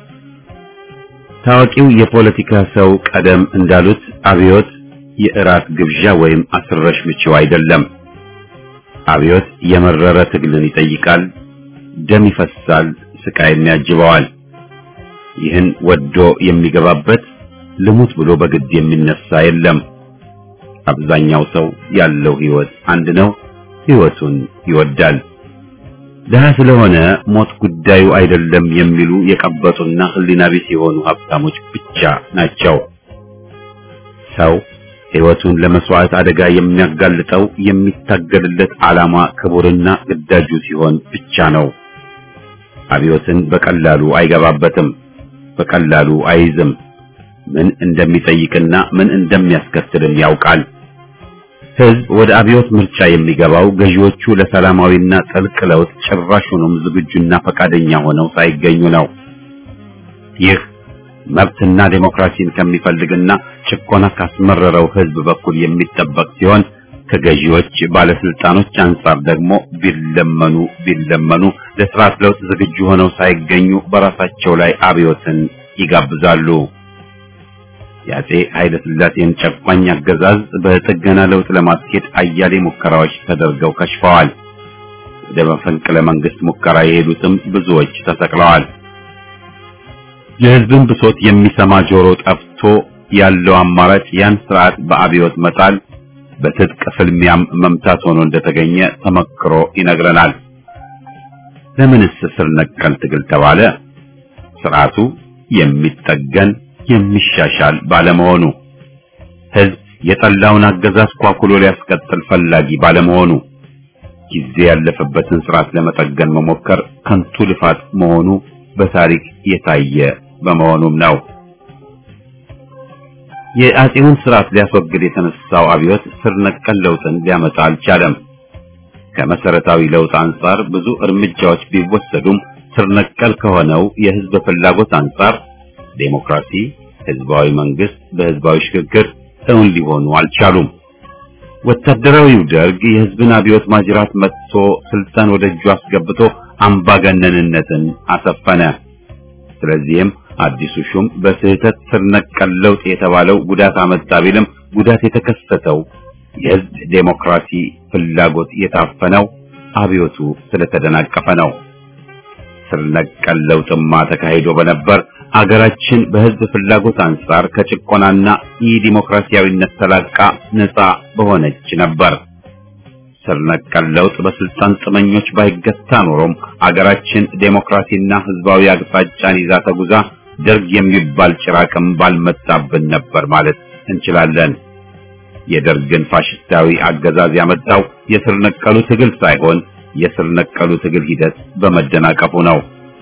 ታዋቂው የፖለቲካ ሰው ቀደም እንዳሉት አብዮት የእራት ግብዣ ወይም አስረሽ ምችው አይደለም። አብዮት የመረረ ትግልን ይጠይቃል፣ ደም ይፈሳል፣ ስቃይም ያጅበዋል። ይህን ወዶ የሚገባበት ልሙት ብሎ በግድ የሚነሳ የለም። አብዛኛው ሰው ያለው ህይወት አንድ ነው፣ ህይወቱን ይወዳል። ደሃ ስለሆነ ሞት ጉዳዩ አይደለም የሚሉ የቀበጡና ህሊና ቢስ የሆኑ ሀብታሞች ብቻ ናቸው። ሰው ህይወቱን ለመስዋዕት አደጋ የሚያጋልጠው የሚታገልለት ዓላማ ክቡርና ግዳጁ ሲሆን ብቻ ነው። አብዮትን በቀላሉ አይገባበትም፣ በቀላሉ አይዝም። ምን እንደሚጠይቅና ምን እንደሚያስከትልም ያውቃል። ህዝብ ወደ አብዮት ምርጫ የሚገባው ገዢዎቹ ለሰላማዊና ጥልቅ ለውጥ ጭራሹንም ዝግጁና ፈቃደኛ ሆነው ሳይገኙ ነው። ይህ መብትና ዴሞክራሲን ከሚፈልግና ጭቆና ካስመረረው ህዝብ በኩል የሚጠበቅ ሲሆን ከገዢዎች ባለስልጣኖች አንጻር ደግሞ ቢለመኑ ለስርዓት ለውጥ ዝግጁ ሆነው ሳይገኙ በራሳቸው ላይ አብዮትን ይጋብዛሉ። የአፄ ኃይለ ሥላሴን ጨቋኝ አገዛዝ በጥገና ለውጥ ለማስኬድ አያሌ ሙከራዎች ተደርገው ከሽፈዋል። ወደ መፈንቅለ መንግስት ሙከራ የሄዱትም ብዙዎች ተሰቅለዋል። የህዝብን ብሶት የሚሰማ ጆሮ ጠፍቶ ያለው አማራጭ ያን ስርዓት በአብዮት መጣል በትጥቅ ፍልሚያም መምታት ሆኖ እንደተገኘ ተመክሮ ይነግረናል። ለምንስ ስር ነቀል ትግል ተባለ? ስርዓቱ የሚጠገን የሚሻሻል ባለመሆኑ፣ ህዝብ የጠላውን አገዛዝ ኳኩሎ ሊያስቀጥል ፈላጊ ባለመሆኑ፣ ጊዜ ያለፈበትን ስርዓት ለመጠገን መሞከር ከንቱ ልፋት መሆኑ በታሪክ የታየ በመሆኑም ነው። የአፄውን ስርዓት ሊያስወግድ የተነሳው አብዮት ስር ነቀል ለውጥን ሊያመጣ አልቻለም። ከመሰረታዊ ለውጥ አንጻር ብዙ እርምጃዎች ቢወሰዱም ስር ነቀል ከሆነው የህዝብ ፍላጎት አንጻር ዴሞክራሲ፣ ህዝባዊ መንግስት በህዝባዊ ሽግግር እውን ሊሆኑ አልቻሉም። ወታደራዊው ደርግ የህዝብን አብዮት ማጅራት መጥቶ ስልጣን ወደ እጁ አስገብቶ አምባገነንነትን አሰፈነ። ስለዚህም አዲሱ ሹም በስህተት ስር ነቀል ለውጥ የተባለው ጉዳት አመጣ ቢልም ጉዳት የተከሰተው የህዝብ ዴሞክራሲ ፍላጎት የታፈነው አብዮቱ ስለተደናቀፈ ነው። ስር ነቀል ለውጥማ ተካሂዶ በነበር አገራችን በህዝብ ፍላጎት አንጻር ከጭቆናና የዲሞክራሲያዊነት ተላቃ ነፃ በሆነች ነበር። ስር ነቀል ለውጥ በስልጣን ጥመኞች ባይገታ ኖሮም አገራችን ዴሞክራሲና ህዝባዊ አቅጣጫን ይዛ ተጉዛ ደርግ የሚባል ጭራቅም ባልመጣብን ነበር ማለት እንችላለን። የደርግን ፋሽስታዊ አገዛዝ ያመጣው የስር ነቀሉ ትግል ሳይሆን የስር ነቀሉ ትግል ሂደት በመደናቀፉ ነው።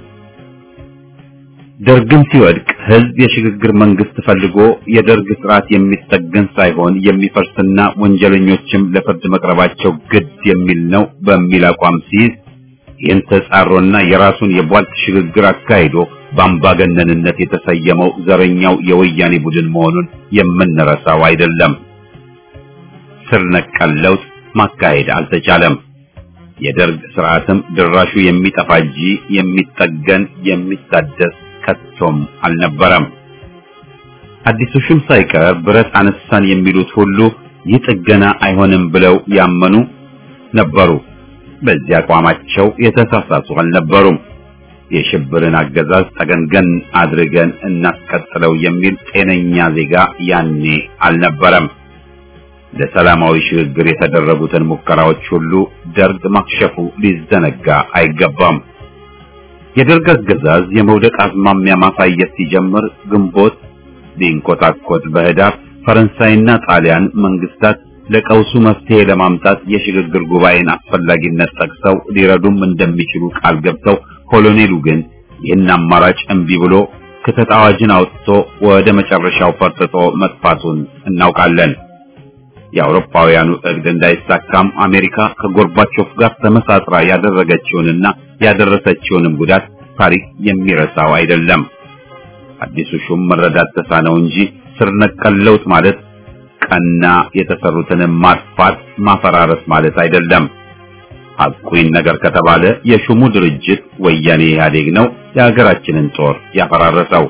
ደርግም ሲወድቅ ህዝብ የሽግግር መንግስት ፈልጎ የደርግ ስርዓት የሚጠገን ሳይሆን የሚፈርስና ወንጀለኞችም ለፍርድ መቅረባቸው ግድ የሚል ነው በሚል አቋም ሲይዝ ይህን ተጻሮና የራሱን የቧልት ሽግግር አካሂዶ በአምባገነንነት የተሰየመው ዘረኛው የወያኔ ቡድን መሆኑን የምንረሳው አይደለም። ስር ነቀል ለውጥ ማካሄድ አልተቻለም። የደርግ ስርዓትም ድራሹ የሚጠፋ እንጂ የሚጠገን የሚታደስ ከቶም አልነበረም። አዲሱ ሹም ሳይቀር ብረት አነሳን የሚሉት ሁሉ ይህ ጥገና አይሆንም ብለው ያመኑ ነበሩ። በዚህ አቋማቸው የተሳሳቱ አልነበሩም። የሽብርን አገዛዝ ጠገንገን አድርገን እናስቀጥለው የሚል ጤነኛ ዜጋ ያኔ አልነበረም። ለሰላማዊ ሽግግር የተደረጉትን ሙከራዎች ሁሉ ደርግ ማክሸፉ ሊዘነጋ አይገባም። የደርግ አገዛዝ የመውደቅ አዝማሚያ ማሳየት ሲጀምር ግንቦት ሊንኮታኮት በህዳር ፈረንሳይና ጣሊያን መንግስታት ለቀውሱ መፍትሄ ለማምጣት የሽግግር ጉባኤን አስፈላጊነት ጠቅሰው ሊረዱም እንደሚችሉ ቃል ገብተው ኮሎኔሉ ግን ይህን አማራጭ እምቢ ብሎ ክተት አዋጅን አውጥቶ ወደ መጨረሻው ፈርጥጦ መጥፋቱን እናውቃለን። የአውሮፓውያኑ እቅድ እንዳይሳካም አሜሪካ ከጎርባቾፍ ጋር ተመሳጥራ ያደረገችውንና ያደረሰችውንም ጉዳት ታሪክ የሚረሳው አይደለም። አዲሱ ሹም መረዳት ተሳነው እንጂ ስር ነቀል ለውጥ ማለት ቀና የተሰሩትን ማጥፋት ማፈራረስ ማለት አይደለም። ሐቁን ነገር ከተባለ የሹሙ ድርጅት ወያኔ ኢህአዴግ ነው የሀገራችንን ጦር ያፈራረሰው።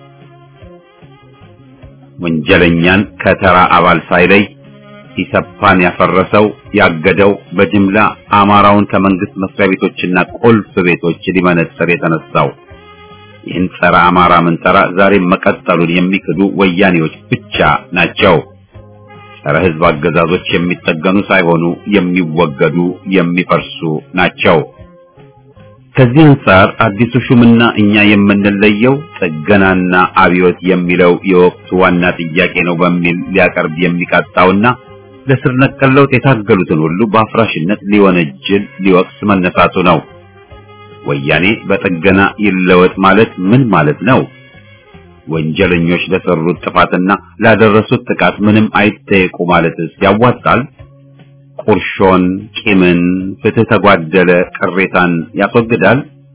ወንጀለኛን ከተራ አባል ሳይለይ ኢሰፓን ያፈረሰው ያገደው በጅምላ አማራውን ከመንግስት መስሪያ ቤቶችና ቁልፍ ቤቶች ሊመነጥር የተነሳው ይህን ጸረ አማራ ምንጠራ ዛሬ መቀጠሉን የሚክዱ ወያኔዎች ብቻ ናቸው። ጸረ ህዝብ አገዛዞች የሚጠገኑ ሳይሆኑ የሚወገዱ የሚፈርሱ ናቸው። ከዚህ አንጻር አዲሱ ሹምና እኛ የምንለየው ጥገናና አብዮት የሚለው የወቅቱ ዋና ጥያቄ ነው በሚል ሊያቀርብ የሚቃጣውና ለስር ነቀል ለውጥ የታገሉትን ሁሉ በአፍራሽነት ሊወነጅል ሊወቅስ መነሳቱ ነው። ወያኔ በጥገና ይለወጥ ማለት ምን ማለት ነው? ወንጀለኞች ለሰሩት ጥፋትና ላደረሱት ጥቃት ምንም አይጠየቁ ማለትስ ያዋጣል? ቁርሾን፣ ቂምን፣ ፍትህ ተጓደለ ቅሬታን ያስወግዳል?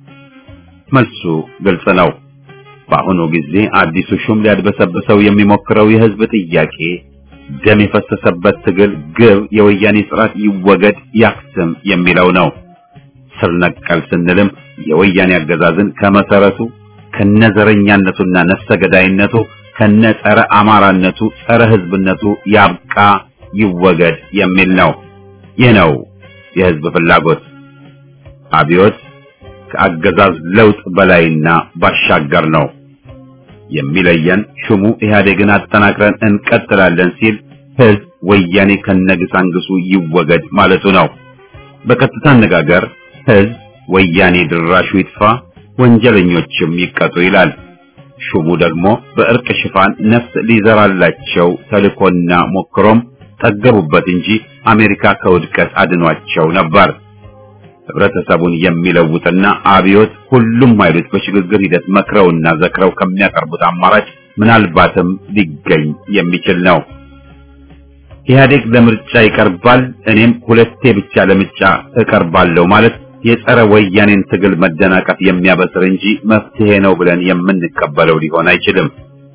መልሱ ግልጽ ነው። በአሁኑ ጊዜ አዲሱ ሹም ሊያድበሰብሰው የሚሞክረው የህዝብ ጥያቄ ደም የፈሰሰበት ትግል ግብ የወያኔ ስርዓት ይወገድ ያክትም የሚለው ነው። ስር ነቀል ስንልም የወያኔ አገዛዝን ከመሰረቱ ከነዘረኛነቱና ነፍሰ ገዳይነቱ ከነጸረ አማራነቱ ጸረ ህዝብነቱ ያብቃ ይወገድ የሚል ነው። ይህ ነው የህዝብ ፍላጎት። አብዮት ከአገዛዝ ለውጥ በላይና ባሻገር ነው። የሚለየን ሹሙ ኢህአዴግን አጠናክረን እንቀጥላለን ሲል ህዝብ ወያኔ ከነግሳንግሱ ይወገድ ማለቱ ነው። በቀጥታ አነጋገር ህዝብ ወያኔ ድራሹ ይጥፋ፣ ወንጀለኞችም ይቀጡ ይላል። ሹሙ ደግሞ በእርቅ ሽፋን ነፍስ ሊዘራላቸው ተልኮና ሞክሮም ጠገቡበት እንጂ አሜሪካ ከውድቀት አድኗቸው ነበር። ህብረተሰቡን የሚለውጥና አብዮት ሁሉም ኃይሎች በሽግግር ሂደት መክረውና ዘክረው ከሚያቀርቡት አማራጭ ምናልባትም ሊገኝ የሚችል ነው። ኢህአዴግ ለምርጫ ይቀርባል፣ እኔም ሁለቴ ብቻ ለምርጫ እቀርባለሁ ማለት የጸረ ወያኔን ትግል መደናቀፍ የሚያበስር እንጂ መፍትሄ ነው ብለን የምንቀበለው ሊሆን አይችልም።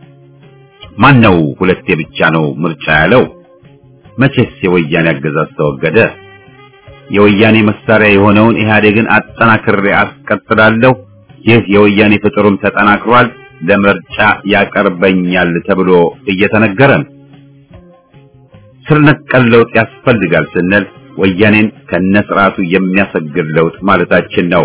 ማን ነው ሁለቴ ብቻ ነው ምርጫ ያለው? መቼስ የወያኔ አገዛዝ ተወገደ? የወያኔ መሳሪያ የሆነውን ኢህአዴግን አጠናክሬ አስቀጥላለሁ፣ ይህ የወያኔ ፍጥሩም ተጠናክሯል፣ ለምርጫ ያቀርበኛል ተብሎ እየተነገረን ስር ነቀል ለውጥ ያስፈልጋል ስንል ወያኔን ከነስርዓቱ የሚያሰግድ ለውጥ ማለታችን ነው።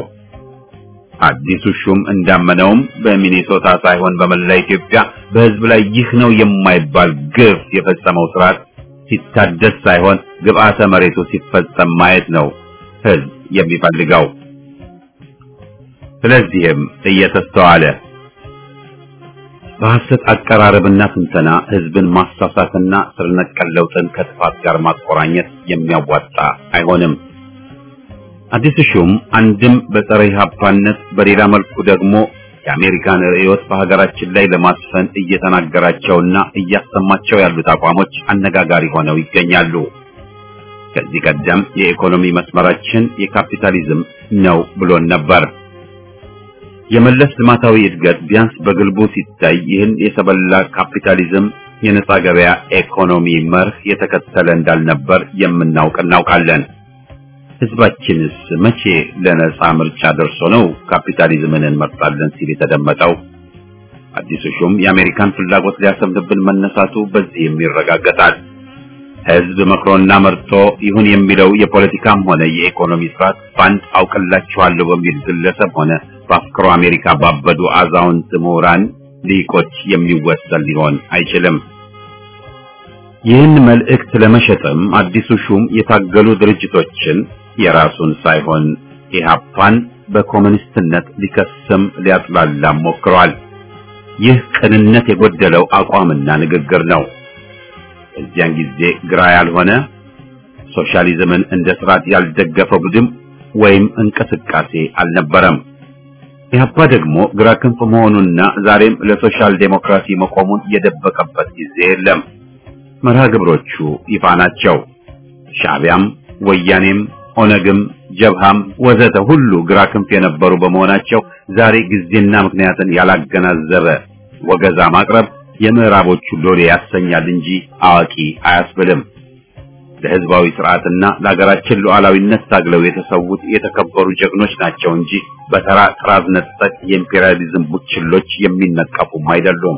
አዲሱ ሹም እንዳመነውም በሚኒሶታ ሳይሆን በመላ ኢትዮጵያ በህዝብ ላይ ይህ ነው የማይባል ግፍ የፈጸመው ስርዓት ሲታደስ ሳይሆን ግብአተ መሬቱ ሲፈጸም ማየት ነው ህዝብ የሚፈልገው። ስለዚህም እየተስተዋለ በሐሰት አቀራረብና ትንተና ህዝብን ማሳሳትና ስር ነቀል ለውጥን ከጥፋት ጋር ማቆራኘት የሚያዋጣ አይሆንም። አዲሱ ሹም አንድም በጸረ ኢህአፓነት በሌላ መልኩ ደግሞ የአሜሪካን ርዕዮት በሀገራችን ላይ ለማስፈን እየተናገራቸውና እያሰማቸው ያሉት አቋሞች አነጋጋሪ ሆነው ይገኛሉ። ከዚህ ቀደም የኢኮኖሚ መስመራችን የካፒታሊዝም ነው ብሎን ነበር። የመለስ ልማታዊ እድገት ቢያንስ በግልቡ ሲታይ ይህን የሰበላ ካፒታሊዝም የነጻ ገበያ ኢኮኖሚ መርህ የተከተለ እንዳልነበር እናውቃለን። ህዝባችንስ መቼ ለነጻ ምርጫ ደርሶ ነው ካፒታሊዝምን እንመርጣለን ሲል የተደመጠው? አዲሱ ሹም የአሜሪካን ፍላጎት ሊያሰምርብን መነሳቱ በዚህም ይረጋገጣል። ህዝብ መክሮና መርጦ ይሁን የሚለው የፖለቲካም ሆነ የኢኮኖሚ ስርዓት ባንድ አውቅላችኋለሁ በሚል ግለሰብ ሆነ በአፍክሮ አሜሪካ ባበዱ አዛውንት ምሁራን ሊቆች የሚወሰን ሊሆን አይችልም። ይህን መልእክት ለመሸጥም አዲሱ ሹም የታገሉ ድርጅቶችን የራሱን ሳይሆን ኢህአፓን በኮሙኒስትነት ሊከስም ሊያጥላላም ሞክሯል። ይህ ቅንነት የጎደለው አቋምና ንግግር ነው። እዚያን ጊዜ ግራ ያልሆነ ሶሻሊዝምን እንደ ስርዓት ያልደገፈ ቡድን ወይም እንቅስቃሴ አልነበረም። ኢህአፓ ደግሞ ግራ ክንፍ መሆኑንና ዛሬም ለሶሻል ዴሞክራሲ መቆሙን የደበቀበት ጊዜ የለም። መርሃ ግብሮቹ ይፋ ናቸው። ሻዕቢያም ወያኔም ኦነግም ጀብሃም ወዘተ ሁሉ ግራ ክንፍ የነበሩ በመሆናቸው ዛሬ ጊዜና ምክንያትን ያላገናዘበ ወገዛ ማቅረብ የምዕራቦቹ ሎሌ ያሰኛል እንጂ አዋቂ አያስብልም። ለህዝባዊ ስርዓትና ለሀገራችን ሉዓላዊነት ታግለው የተሰዉት የተከበሩ ጀግኖች ናቸው እንጂ በተራ ጥራዝ ነጠቅ የኢምፔሪያሊዝም ቡችሎች የሚነቀፉም አይደሉም።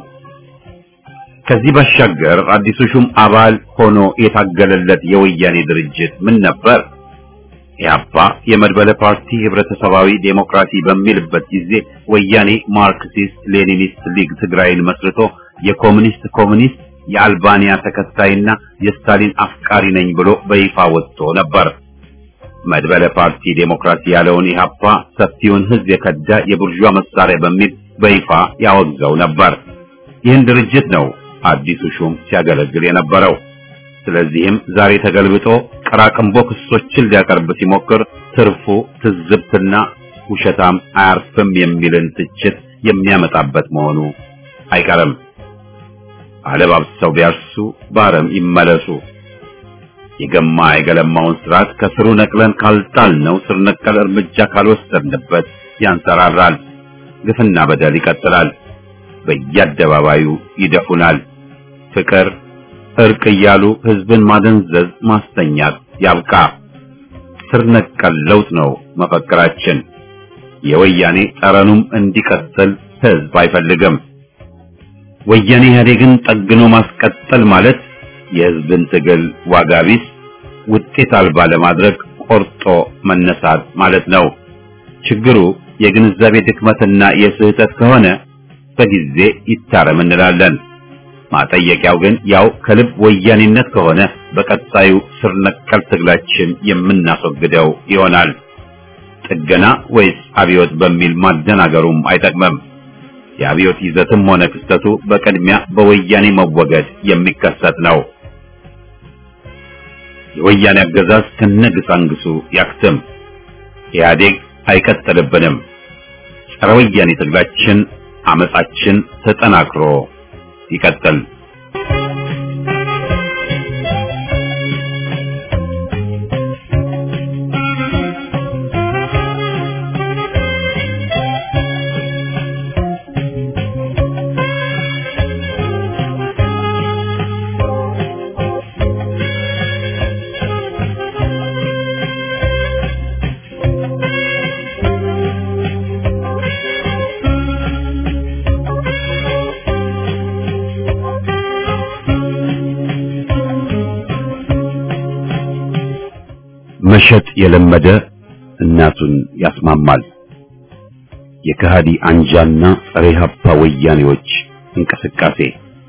ከዚህ ባሻገር አዲሱ ሹም አባል ሆኖ የታገለለት የወያኔ ድርጅት ምን ነበር? ኢህአፓ የመድበለ ፓርቲ ህብረተሰባዊ ዴሞክራሲ በሚልበት ጊዜ ወያኔ ማርክሲስት ሌኒኒስት ሊግ ትግራይን መስርቶ የኮሙኒስት የአልባኒያ ተከታይና የስታሊን አፍቃሪ ነኝ ብሎ በይፋ ወጥቶ ነበር። መድበለ ፓርቲ ዴሞክራሲ ያለውን ኢህአፓ ሰፊውን ህዝብ የከዳ የቡርዥዋ መሳሪያ በሚል በይፋ ያወግዘው ነበር። ይህን ድርጅት ነው አዲሱ ሹም ሲያገለግል የነበረው። ስለዚህም ዛሬ ተገልብጦ ቀራቅንቦ ክሶችን ሊያቀርብ ሲሞክር ትርፉ ትዝብትና ውሸታም አያርፍም የሚልን ትችት የሚያመጣበት መሆኑ አይቀርም። አለባብሰው ቢያርሱ ባረም ይመለሱ። የገማ የገለማውን ስርዓት ከስሩ ነቅለን ካልጣልነው ስር ነቀል እርምጃ ካልወሰድንበት ያንሰራራል። ግፍና በደል ይቀጥላል። በየአደባባዩ ይደፉናል። ፍቅር፣ እርቅ እያሉ ህዝብን ማደንዘዝ፣ ማስተኛት ያብቃ። ስር ነቀል ለውጥ ነው መፈክራችን። የወያኔ ጠረኑም እንዲቀጥል ህዝብ አይፈልግም። ወያኔ ኢህአዴግን ጠግኖ ማስቀጠል ማለት የህዝብን ትግል ዋጋ ቢስ ውጤት አልባ ለማድረግ ቆርጦ መነሳት ማለት ነው። ችግሩ የግንዛቤ ድክመትና የስህተት ከሆነ በጊዜ ይታረም እንላለን። ማጠየቂያው ግን ያው ከልብ ወያኔነት ከሆነ በቀጣዩ ስር ነቀል ትግላችን የምናስወግደው ይሆናል። ጥገና ወይስ አብዮት በሚል ማደናገሩም አይጠቅምም። የአብዮት ይዘትም ሆነ ክስተቱ በቅድሚያ በወያኔ መወገድ የሚከሰት ነው። የወያኔ አገዛዝ ከነግሳንግሱ ያክትም። ኢህአዴግ አይቀጥልብንም። ጸረ ወያኔ ትግላችን፣ አመጻችን ተጠናክሮ ይቀጥል። መሸጥ የለመደ እናቱን ያስማማል። የከሃዲ አንጃና ጸረ ኢህአፓ ወያኔዎች እንቅስቃሴ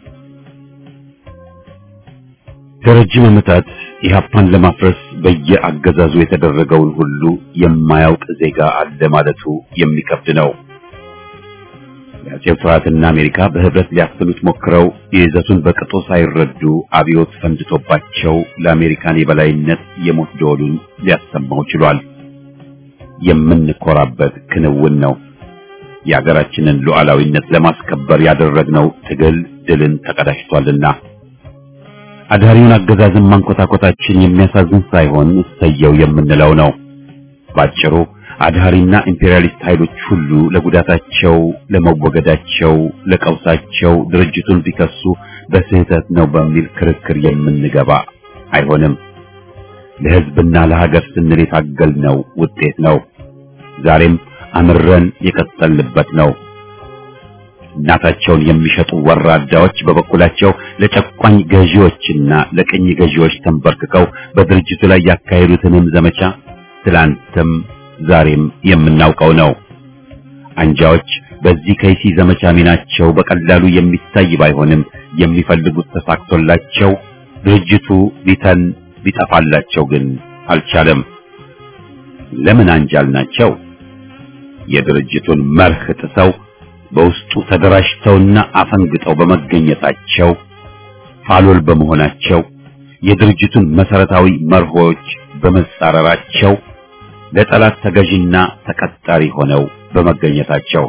ለረጅም ዓመታት ኢህአፓን ለማፍረስ በየአገዛዙ የተደረገውን ሁሉ የማያውቅ ዜጋ አለ ማለቱ የሚከብድ ነው። የአጼው ስርዓትና አሜሪካ በህብረት ሊያፍኑት ሞክረው የይዘቱን በቅጡ ሳይረዱ አብዮት ፈንድቶባቸው ለአሜሪካን የበላይነት የሞት ደወሉን ሊያሰማው ችሏል። የምንኮራበት ክንውን ነው። የሀገራችንን ሉዓላዊነት ለማስከበር ያደረግነው ትግል ድልን ተቀዳጅቷልና አዳሪውን አገዛዝን ማንኮታኮታችን የሚያሳዝን ሳይሆን እሰየው የምንለው ነው። ባጭሩ አድሃሪና ኢምፔሪያሊስት ኃይሎች ሁሉ ለጉዳታቸው፣ ለመወገዳቸው፣ ለቀውሳቸው ድርጅቱን ቢከሱ በስህተት ነው በሚል ክርክር የምንገባ አይሆንም። ለህዝብና ለሀገር ስንል የታገልነው ውጤት ነው። ዛሬም አምረን የቀጠልንበት ነው። እናታቸውን የሚሸጡ ወራዳዎች በበኩላቸው ለጨቋኝ ገዢዎችና ለቅኝ ገዢዎች ተንበርክከው በድርጅቱ ላይ ያካሄዱትንም ዘመቻ ትላንትም ዛሬም የምናውቀው ነው። አንጃዎች በዚህ ከይሲ ዘመቻ ሚናቸው በቀላሉ የሚታይ ባይሆንም የሚፈልጉት ተሳክቶላቸው ድርጅቱ ሊተን ቢጠፋላቸው ግን አልቻለም። ለምን አንጃል ናቸው? የድርጅቱን መርህ ጥሰው በውስጡ ተደራጅተውና አፈንግጠው በመገኘታቸው፣ ፋሎል በመሆናቸው፣ የድርጅቱን መሰረታዊ መርሆች በመጻረራቸው፣ ለጠላት ተገዥና ተቀጣሪ ሆነው በመገኘታቸው።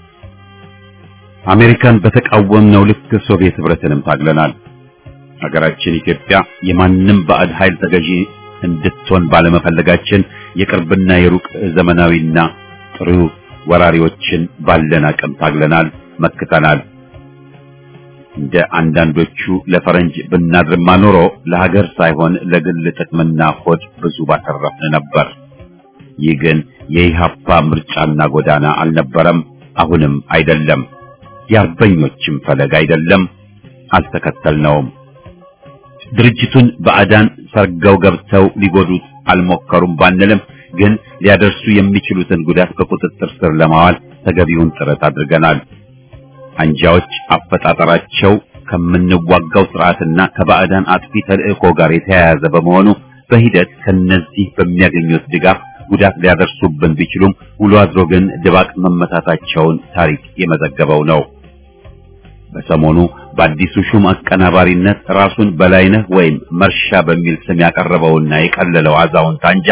አሜሪካን በተቃወምነው ልክ ሶቪየት ህብረትንም ታግለናል። ሀገራችን ኢትዮጵያ የማንም ባዕድ ኃይል ተገዢ እንድትሆን ባለመፈለጋችን የቅርብና የሩቅ ዘመናዊና ጥሩ ወራሪዎችን ባለን አቅም ታግለናል፣ መክተናል። እንደ አንዳንዶቹ ለፈረንጅ ብናድርማ ኖሮ ለሀገር ሳይሆን ለግል ጥቅምና ሆድ ብዙ ባተረፍን ነበር። ይህ ግን የኢህአፓ ምርጫና ጎዳና አልነበረም፣ አሁንም አይደለም። የአርበኞችም ፈለግ አይደለም፣ አልተከተልነውም። ድርጅቱን ባዕዳን ሰርገው ገብተው ሊጎዱት አልሞከሩም ባንልም ግን ሊያደርሱ የሚችሉትን ጉዳት በቁጥጥር ስር ለማዋል ተገቢውን ጥረት አድርገናል። አንጃዎች አፈጣጠራቸው ከምንዋጋው ስርዓትና ከባዕዳን አጥፊ ተልእኮ ጋር የተያያዘ በመሆኑ በሂደት ከነዚህ በሚያገኙት ድጋፍ ጉዳት ሊያደርሱብን ቢችሉም ውሎ አድሮ ግን ድባቅ መመታታቸውን ታሪክ የመዘገበው ነው። በሰሞኑ በአዲሱ ሹም አቀናባሪነት ራሱን በላይነህ ወይም መርሻ በሚል ስም ያቀረበውና የቀለለው አዛውንት አንጃ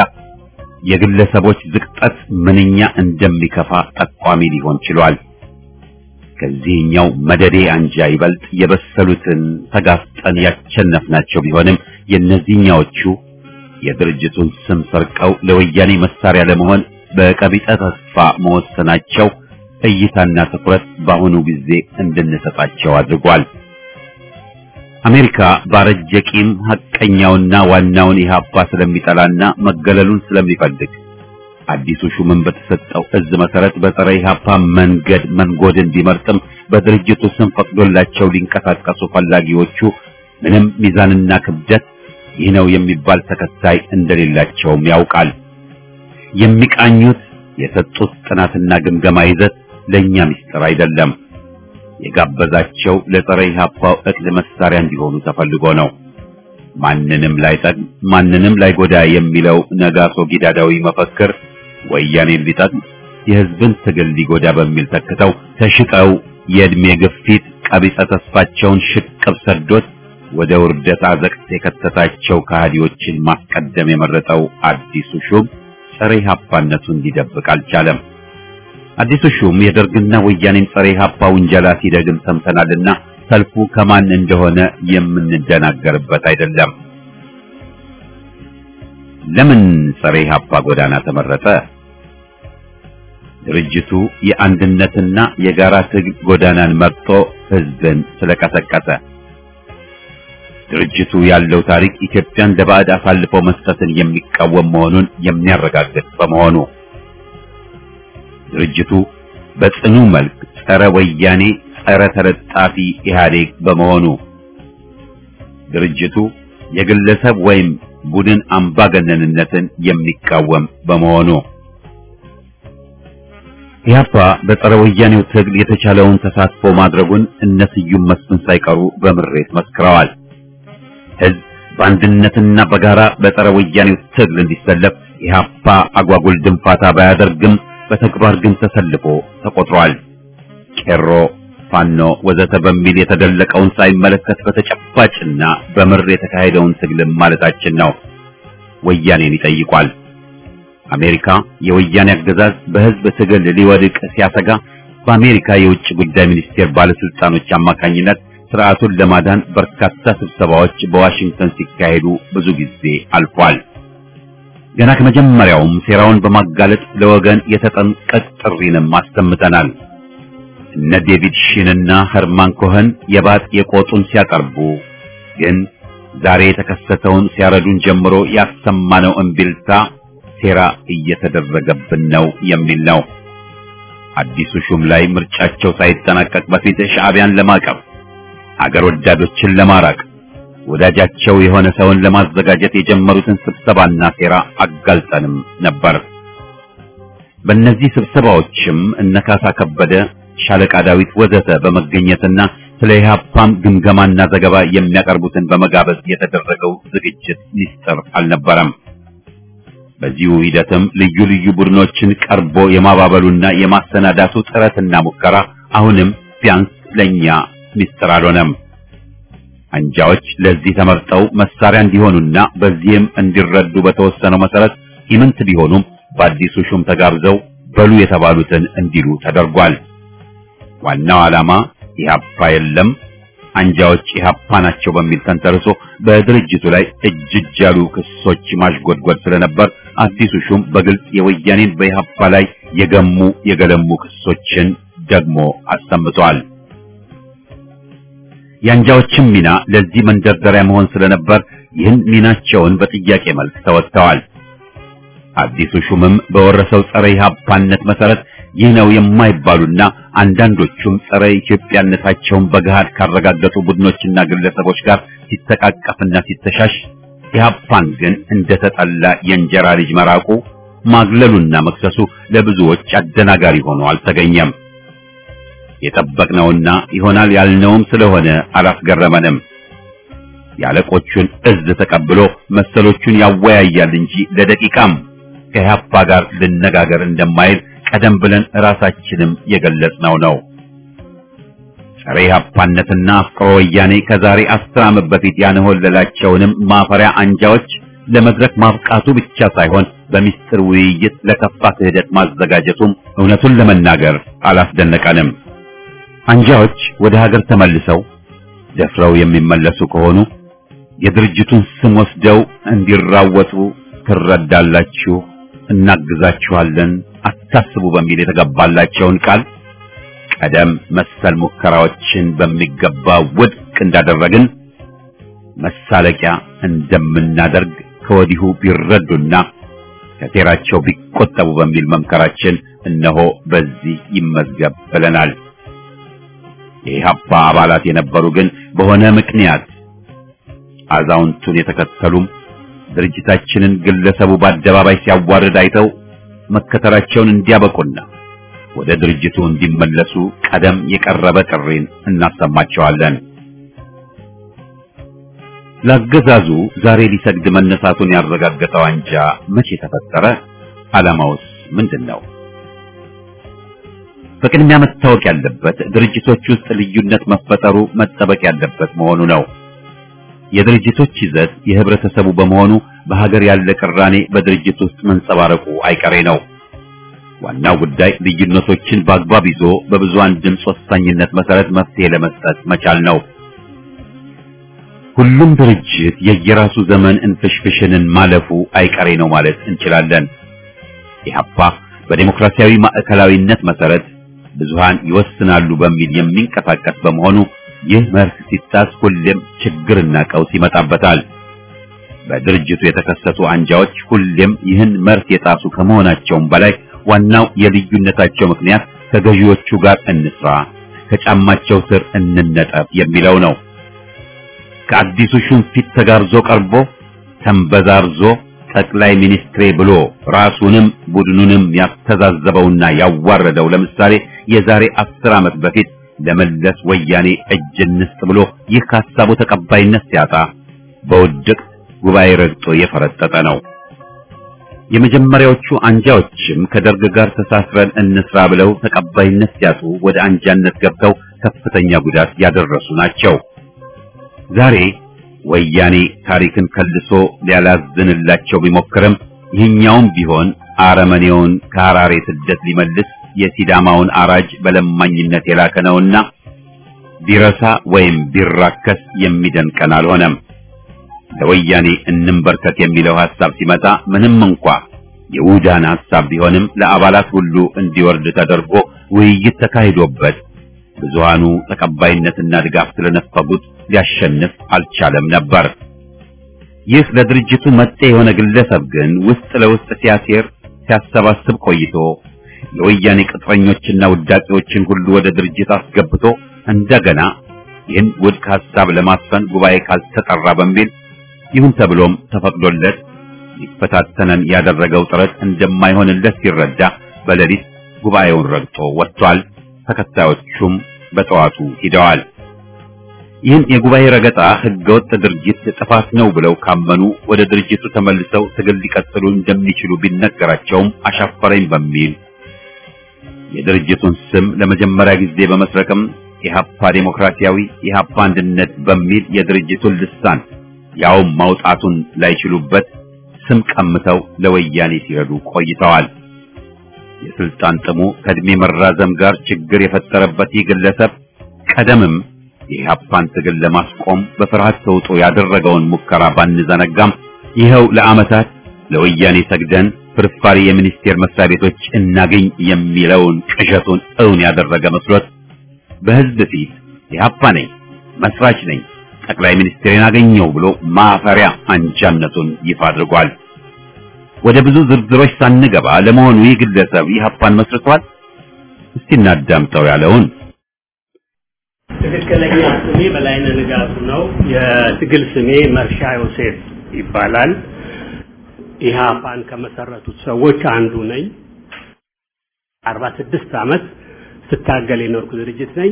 የግለሰቦች ዝቅጠት ምንኛ እንደሚከፋ ጠቋሚ ሊሆን ችሏል። ከዚህኛው መደዴ አንጃ ይበልጥ የበሰሉትን ተጋፍጠን ያቸነፍናቸው ቢሆንም የእነዚህኛዎቹ የድርጅቱን ስም ሰርቀው ለወያኔ መሳሪያ ለመሆን በቀቢጸ ተስፋ መወሰናቸው እይታና ትኩረት በአሁኑ ጊዜ እንድንሰጣቸው አድርጓል። አሜሪካ ባረጀ ቂም ሐቀኛውና ዋናውን ኢህአፓ ስለሚጠላና መገለሉን ስለሚፈልግ አዲሱ ሹምን በተሰጠው እዝ መሰረት በፀረ ኢህአፓ መንገድ መንጎድን ቢመርጥም በድርጅቱ ስም ፈቅዶላቸው ሊንቀሳቀሱ ፈላጊዎቹ ምንም ሚዛንና ክብደት ይህ ነው የሚባል ተከታይ እንደሌላቸውም ያውቃል። የሚቃኙት የሰጡት ጥናትና ግምገማ ይዘት ለኛ ምስጢር አይደለም። የጋበዛቸው ለፀረ ኢህአፓው እቅድ መሳሪያ እንዲሆኑ ተፈልጎ ነው። ማንንም ላይጠቅም ማንንም ላይጎዳ የሚለው ነጋሶ ጊዳዳዊ መፈክር ወያኔን ሊጠቅም የህዝብን ትግል ሊጎዳ በሚል ተክተው ተሽጠው የእድሜ ግፊት ቀቢጸ ተስፋቸውን ሽቅብ ሰዶት ወደ ውርደት አዘቅት የከተታቸው ከሃዲዎችን ማስቀደም የመረጠው አዲሱ ሹም ፀረ ኢህአፓነቱን ሊደብቅ አልቻለም። አዲሱ ሹም የደርግና ወያኔን ፀረ ኢህአፓ ውንጀላ ሲደግም ሰምተናልና ሰልፉ ከማን እንደሆነ የምንደናገርበት አይደለም። ለምን ፀረ ኢህአፓ ጎዳና ተመረጠ? ድርጅቱ የአንድነትና የጋራ ትግል ጎዳናን መርጦ ህዝብን ስለቀሰቀሰ። ድርጅቱ ያለው ታሪክ ኢትዮጵያን ለባዕድ አሳልፎ መስጠትን የሚቃወም መሆኑን የሚያረጋግጥ በመሆኑ። ድርጅቱ በጽኑ መልክ ጸረ ወያኔ ጸረ ተለጣፊ ኢህአዴግ በመሆኑ። ድርጅቱ የግለሰብ ወይም ቡድን አምባገነንነትን የሚቃወም በመሆኑ። ኢህአፓ በጸረ ወያኔው ትግል የተቻለውን ተሳትፎ ማድረጉን እነ ስዩም መስፍን ሳይቀሩ በምሬት መስክረዋል። ህዝብ በአንድነትና በጋራ በጸረ ወያኔው ትግል እንዲሰለፍ ኢህአፓ አጓጉል ድንፋታ ባያደርግም በተግባር ግን ተሰልፎ ተቆጥሯል። ቄሮ፣ ፋኖ ወዘተ በሚል የተደለቀውን ሳይመለከት በተጨባጭና በምር የተካሄደውን ትግል ማለታችን ነው ወያኔን ይጠይቋል። አሜሪካ የወያኔ አገዛዝ በህዝብ ትግል ሊወድቅ ሲያሰጋ በአሜሪካ የውጭ ጉዳይ ሚኒስቴር ባለስልጣኖች አማካኝነት ስርዓቱን ለማዳን በርካታ ስብሰባዎች በዋሽንግተን ሲካሄዱ ብዙ ጊዜ አልፏል። ገና ከመጀመሪያውም ሴራውን በማጋለጥ ለወገን የተጠንቀቅ ጥሪንም አሰምተናል። እነ ዴቪድ ሺንና ኸርማን ኮኸን የባጥ የቆጡን ሲያቀርቡ ግን ዛሬ የተከሰተውን ሲያረዱን ጀምሮ ያሰማነው እምቢልታ ሴራ እየተደረገብን ነው የሚል ነው። አዲሱ ሹም ላይ ምርጫቸው ሳይጠናቀቅ በፊት ሻዕቢያን ለማቀፍ አገር ወዳዶችን ለማራቅ ወዳጃቸው የሆነ ሰውን ለማዘጋጀት የጀመሩትን ስብሰባና ሴራ አጋልጠንም ነበር። በእነዚህ ስብሰባዎችም እነካሳ ከበደ፣ ሻለቃ ዳዊት ወዘተ በመገኘትና ስለ ኢህአፓም ግምገማና ዘገባ የሚያቀርቡትን በመጋበዝ የተደረገው ዝግጅት ሚስጥር አልነበረም። በዚሁ ሂደትም ልዩ ልዩ ቡድኖችን ቀርቦ የማባበሉና የማሰናዳቱ ጥረትና ሙከራ አሁንም ቢያንስ ለኛ ሚስጥር አልሆነም። አንጃዎች ለዚህ ተመርጠው መሳሪያ እንዲሆኑና በዚህም እንዲረዱ በተወሰነው መሰረት ኢምንት ቢሆኑም በአዲሱ ሹም ተጋብዘው በሉ የተባሉትን እንዲሉ ተደርጓል። ዋናው ዓላማ ኢህአፓ የለም አንጃዎች ኢህአፓ ናቸው በሚል ተንተርሶ በድርጅቱ ላይ እጅግ ያሉ ክሶች ማሽጎድጎድ ስለነበር አዲሱ ሹም በግልጽ የወያኔን በኢህአፓ ላይ የገሙ የገለሙ ክሶችን ደግሞ አሰምቷል። የአንጃዎችም ሚና ለዚህ መንደርደሪያ መሆን ስለነበር ይህን ሚናቸውን በጥያቄ መልክ ተወጥተዋል። አዲሱ ሹምም በወረሰው ጸረ ኢህአፓነት መሰረት ይህ ነው የማይባሉና አንዳንዶቹም ጸረ ኢትዮጵያነታቸውን በገሃድ ካረጋገጡ ቡድኖችና ግለሰቦች ጋር ሲተቃቀፍና ሲተሻሽ ኢህአፓን ግን እንደተጠላ የእንጀራ ልጅ መራቁ ማግለሉና መክሰሱ ለብዙዎች አደናጋሪ ሆኖ አልተገኘም። የጠበቅነውና ይሆናል ያልነውም ስለሆነ አላስገረመንም። ያለቆቹን እዝ ተቀብሎ መሰሎቹን ያወያያል እንጂ ለደቂቃም ከኢህአፓ ጋር ልነጋገር እንደማይል ቀደም ብለን ራሳችንም የገለጽነው ነው። ጸረ ኢህአፓነትና አፍቅሮ ወያኔ ከዛሬ 10 ዓመት በፊት ያንሆለላቸውንም ማፈሪያ አንጃዎች ለመድረክ ማብቃቱ ብቻ ሳይሆን በሚስጥር ውይይት ለከፋ ክህደት ማዘጋጀቱም እውነቱን ለመናገር አላስደነቀንም። አንጃዎች ወደ ሀገር ተመልሰው ደፍረው የሚመለሱ ከሆኑ የድርጅቱን ስም ወስደው እንዲራወጡ ትረዳላችሁ፣ እናግዛችኋለን፣ አታስቡ በሚል የተገባላቸውን ቃል ቀደም መሰል ሙከራዎችን በሚገባ ውድቅ እንዳደረግን መሳለቂያ እንደምናደርግ ከወዲሁ ቢረዱና ከቴራቸው ቢቆጠቡ በሚል መምከራችን እነሆ በዚህ ይመዝገብ ብለናል። የኢህአፓ አባላት የነበሩ ግን በሆነ ምክንያት አዛውንቱን የተከተሉም ድርጅታችንን ግለሰቡ በአደባባይ ሲያዋርድ አይተው መከተላቸውን እንዲያበቁና ወደ ድርጅቱ እንዲመለሱ ቀደም የቀረበ ጥሪን እናሰማቸዋለን። ለአገዛዙ ዛሬ ሊሰግድ መነሳቱን ያረጋገጠው አንጃ መቼ ተፈጠረ? ዓላማውስ ምንድነው? በቅድሚያ መታወቅ ያለበት ድርጅቶች ውስጥ ልዩነት መፈጠሩ መጠበቅ ያለበት መሆኑ ነው። የድርጅቶች ይዘት የህብረተሰቡ በመሆኑ በሀገር ያለ ቅራኔ በድርጅት ውስጥ መንጸባረቁ አይቀሬ ነው። ዋናው ጉዳይ ልዩነቶችን በአግባብ ይዞ በብዙሃን ድምፅ ወሳኝነት መሰረት መፍትሄ ለመስጠት መቻል ነው። ሁሉም ድርጅት የየራሱ ዘመን እንፍሽፍሽንን ማለፉ አይቀሬ ነው ማለት እንችላለን። ኢህአፓ በዲሞክራሲያዊ ማዕከላዊነት መሰረት ብዙሃን ይወስናሉ በሚል የሚንቀሳቀስ በመሆኑ ይህ መርህ ሲጣስ ሁሌም ችግርና ቀውስ ይመጣበታል። በድርጅቱ የተከሰቱ አንጃዎች ሁሌም ይህን መርህ የጣሱ ከመሆናቸውም በላይ ዋናው የልዩነታቸው ምክንያት ከገዢዎቹ ጋር እንስራ፣ ከጫማቸው ስር እንነጠፍ የሚለው ነው። ከአዲሱ ሹም ፊት ተጋርዞ ቀርቦ ተንበዛርዞ ጠቅላይ ሚኒስትሬ ብሎ ራሱንም ቡድኑንም ያስተዛዘበውና ያዋረደው ለምሳሌ የዛሬ 10 ዓመት በፊት ለመለስ ወያኔ እጅ እንስጥ ብሎ ይህ ሐሳቡ ተቀባይነት ሲያጣ በውድቅ ጉባኤ ረግጦ የፈረጠጠ ነው። የመጀመሪያዎቹ አንጃዎችም ከደርግ ጋር ተሳስረን እንስራ ብለው ተቀባይነት ሲያጡ ወደ አንጃነት ገብተው ከፍተኛ ጉዳት ያደረሱ ናቸው። ዛሬ ወያኔ ታሪክን ከልሶ ሊያላዝንላቸው ቢሞክርም ይህኛውም ቢሆን አረመኔውን ከሐራሬ ስደት ሊመልስ የሲዳማውን አራጅ በለማኝነት የላከነውና ቢረሳ ወይም ቢራከስ የሚደንቀን አልሆነም። ለወያኔ እንንበርከት የሚለው ሐሳብ ሲመጣ ምንም እንኳ የውዳን ሐሳብ ቢሆንም ለአባላት ሁሉ እንዲወርድ ተደርጎ ውይይት ተካሂዶበት ብዙሃኑ ተቀባይነትና ድጋፍ ስለነፈጉት ሊያሸንፍ አልቻለም ነበር። ይህ ለድርጅቱ መጤ የሆነ ግለሰብ ግን ውስጥ ለውስጥ ሲያሰባስብ ቆይቶ የወያኔ ቅጥረኞችና ውዳቂዎችን ሁሉ ወደ ድርጅት አስገብቶ እንደገና ይህን ውድቅ ሐሳብ ለማስፈን ጉባኤ ካልተጠራ በሚል ይሁን ተብሎም ተፈቅዶለት ሊፈታተነን ያደረገው ጥረት እንደማይሆንለት ሲረዳ በሌሊት ጉባኤውን ረግጦ ወጥቷል። ተከታዮቹም በጠዋቱ ሂደዋል። ይህን የጉባኤ ረገጣ ህገወጥ ድርጅት ጥፋት ነው ብለው ካመኑ ወደ ድርጅቱ ተመልሰው ትግል ሊቀጥሉ እንደሚችሉ ቢነገራቸውም አሻፈረኝ በሚል የድርጅቱን ስም ለመጀመሪያ ጊዜ በመስረቅም ኢህአፓ ዴሞክራሲያዊ ኢህአፓ አንድነት በሚል የድርጅቱን ልሳን ያው ማውጣቱን ላይችሉበት ስም ቀምተው ለወያኔ ሲረዱ ቆይተዋል። የስልጣን ጥሙ ከእድሜ መራዘም ጋር ችግር የፈጠረበት ይህ ግለሰብ ቀደምም የኢህአፓን ትግል ለማስቆም በፍርሃት ተውጦ ያደረገውን ሙከራ ባንዘነጋም ይኸው ለዓመታት ለወያኔ ሰግደን ፍርፋሪ የሚኒስቴር መስሪያ ቤቶች እናገኝ የሚለውን ቅዠቱን እውን ያደረገ መስሎት በህዝብ ፊት ኢህአፓ ነኝ፣ መስራች ነኝ፣ ጠቅላይ ሚኒስትሬን አገኘው ብሎ ማፈሪያ አንጃነቱን ይፋ አድርጓል። ወደ ብዙ ዝርዝሮች ሳንገባ ለመሆኑ ይህ ግለሰብ ኢህአፓን መስርቷል? እስቲ እናዳምጠው ያለውን። ትክክለኛ ስሜ በላይነህ ንጋቱ ነው። የትግል ስሜ መርሻ ዮሴፍ ይባላል። ኢህአፓን ከመሰረቱት ሰዎች አንዱ ነኝ። 46 ዓመት ስታገል የኖርኩ ድርጅት ነኝ።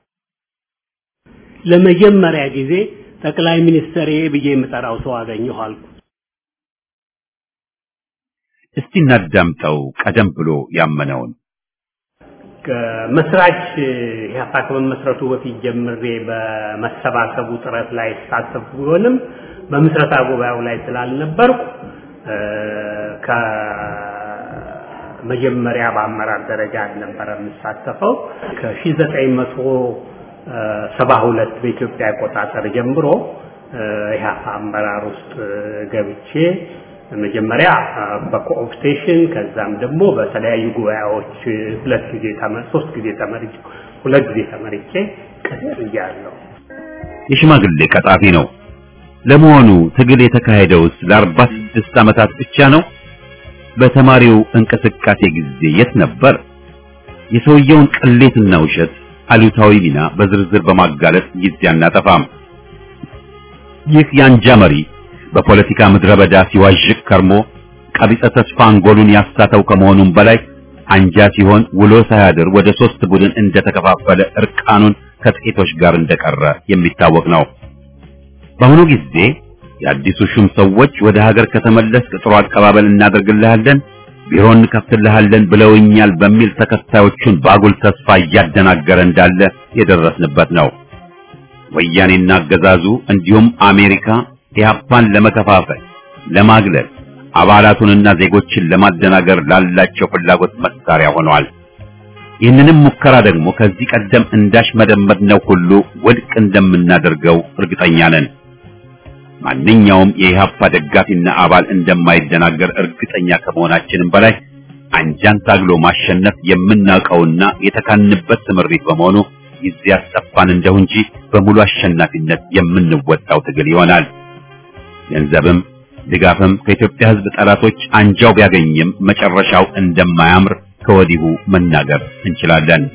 ለመጀመሪያ ጊዜ ጠቅላይ ሚኒስትር ብዬ የምጠራው ሰው አገኘሁ አልኩ። እስቲ እናዳምጠው ቀደም ብሎ ያመነውን። ከመስራች ኢህአፓ ከመመስረቱ በፊት ጀምሬ በመሰባሰቡ ጥረት ላይ ተሳተፍኩ ቢሆንም በምስረታ ጉባኤው ላይ ስላልነበርኩ መጀመሪያ በአመራር ደረጃ ነበር የምሳተፈው ከ1972 በኢትዮጵያ አቆጣጠር ጀምሮ ኢህአፓ አመራር ውስጥ ገብቼ መጀመሪያ በኮኦፕቴሽን ከዛም ደግሞ በተለያዩ ጉባኤዎች ሶስት ጊዜ ተመርጬ ቀጥያለሁ። የሽማግሌ ቀጣፊ ነው። ለመሆኑ ትግል የተካሄደውስ ለ46 ዓመታት ብቻ ነው? በተማሪው እንቅስቃሴ ጊዜ የት ነበር? የሰውየውን ቅሌትና ውሸት አሉታዊ ሚና በዝርዝር በማጋለጥ ጊዜ አናጠፋም። ይህ የአንጃ መሪ በፖለቲካ ምድረ በዳ ሲዋዥቅ ከርሞ ቀቢጸ ተስፋ አንጎሉን ያሳተው ከመሆኑም በላይ አንጃ ሲሆን ውሎ ሳያድር ወደ 3 ቡድን እንደተከፋፈለ እርቃኑን ከጥቂቶች ጋር እንደቀረ የሚታወቅ ነው። በአሁኑ ጊዜ የአዲሱ ሹም ሰዎች ወደ ሀገር ከተመለስ ጥሩ አቀባበል እናደርግልሃለን፣ ቢሮ እንከፍትልሃለን ብለውኛል በሚል ተከታዮቹን ባጉል ተስፋ እያደናገረ እንዳለ የደረስንበት ነው። ወያኔና አገዛዙ እንዲሁም አሜሪካ ኢህአፓን ለመከፋፈል፣ ለማግለል፣ አባላቱንና ዜጎችን ለማደናገር ላላቸው ፍላጎት መሳሪያ ሆነዋል። ይህንንም ሙከራ ደግሞ ከዚህ ቀደም እንዳሽመደመድነው ሁሉ ውድቅ እንደምናደርገው እርግጠኛ ነን። ማንኛውም የኢህአፓ ደጋፊና አባል እንደማይደናገር እርግጠኛ ከመሆናችንም በላይ አንጃን ታግሎ ማሸነፍ የምናውቀውና የተካንበት ትምሪት በመሆኑ ጊዜ ያስጠፋን እንደው እንጂ በሙሉ አሸናፊነት የምንወጣው ትግል ይሆናል። ገንዘብም ድጋፍም ከኢትዮጵያ ሕዝብ ጠላቶች አንጃው ቢያገኝም መጨረሻው እንደማያምር ከወዲሁ መናገር እንችላለን።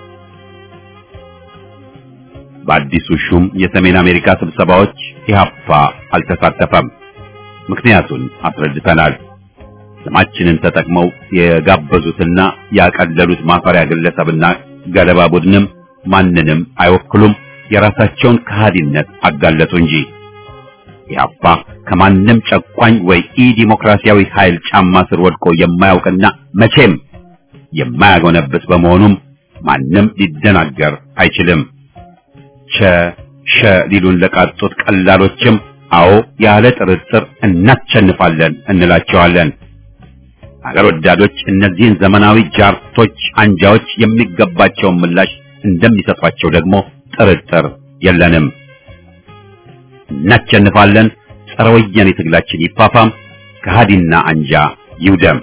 በአዲሱ ሹም የሰሜን አሜሪካ ስብሰባዎች ኢህአፓ አልተሳተፈም። ምክንያቱን አስረድተናል። ስማችንን ተጠቅመው የጋበዙትና ያቀለሉት ማፈሪያ ግለሰብና ገለባ ቡድንም ማንንም አይወክሉም። የራሳቸውን ከሃዲነት አጋለጡ እንጂ ኢህአፓ ከማንም ጨቋኝ ወይ ዲሞክራሲያዊ ኃይል ጫማ ስር ወድቆ የማያውቅና መቼም የማያጎነብስ በመሆኑም ማንም ሊደናገር አይችልም። ሸ ሊሉን ለቃጡት ቀላሎችም አዎ ያለ ጥርጥር እናቸንፋለን እንላቸዋለን። አገር ወዳዶች እነዚህን ዘመናዊ ጃርቶች አንጃዎች የሚገባቸውን ምላሽ እንደሚሰጧቸው ደግሞ ጥርጥር የለንም። እናቸንፋለን። ጸረ ወያኔ ትግላችን ይፋፋም፣ ከሃዲና አንጃ ይውደም።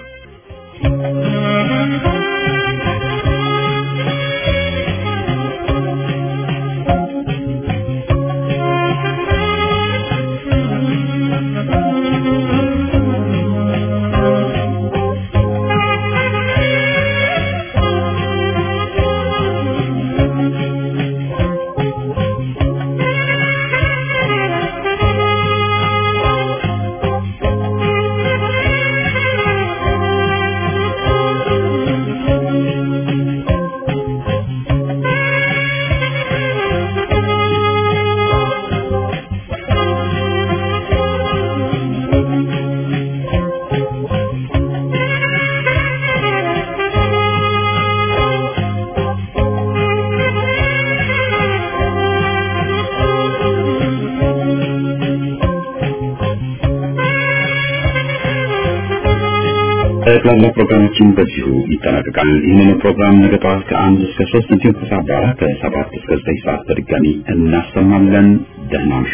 ጠቅላላ ፕሮግራማችን በዚሁ ይጠናቀቃል። ይህንን ፕሮግራም ነገ ጠዋት ከ1 እስከ 3 እንዲሁም ከሰዓት በኋላ ከ7 እስከ 9 ሰዓት በድጋሚ እናሰማለን። ደህና እምሹ።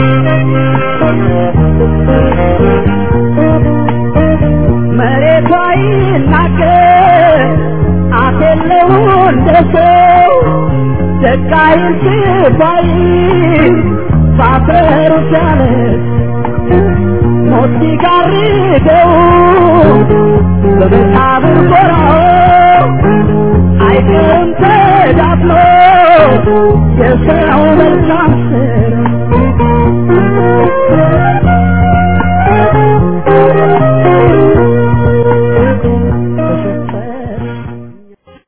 መሬቷ አይናገር አፌለው እንደሰው ደቃይን ሲባይ ባፈሩ ሲያለቅስ ሞት ሲጋርደው በመቃብር ጎራው አይቀርም ተዳፍኖ የሰው መልካም ስራ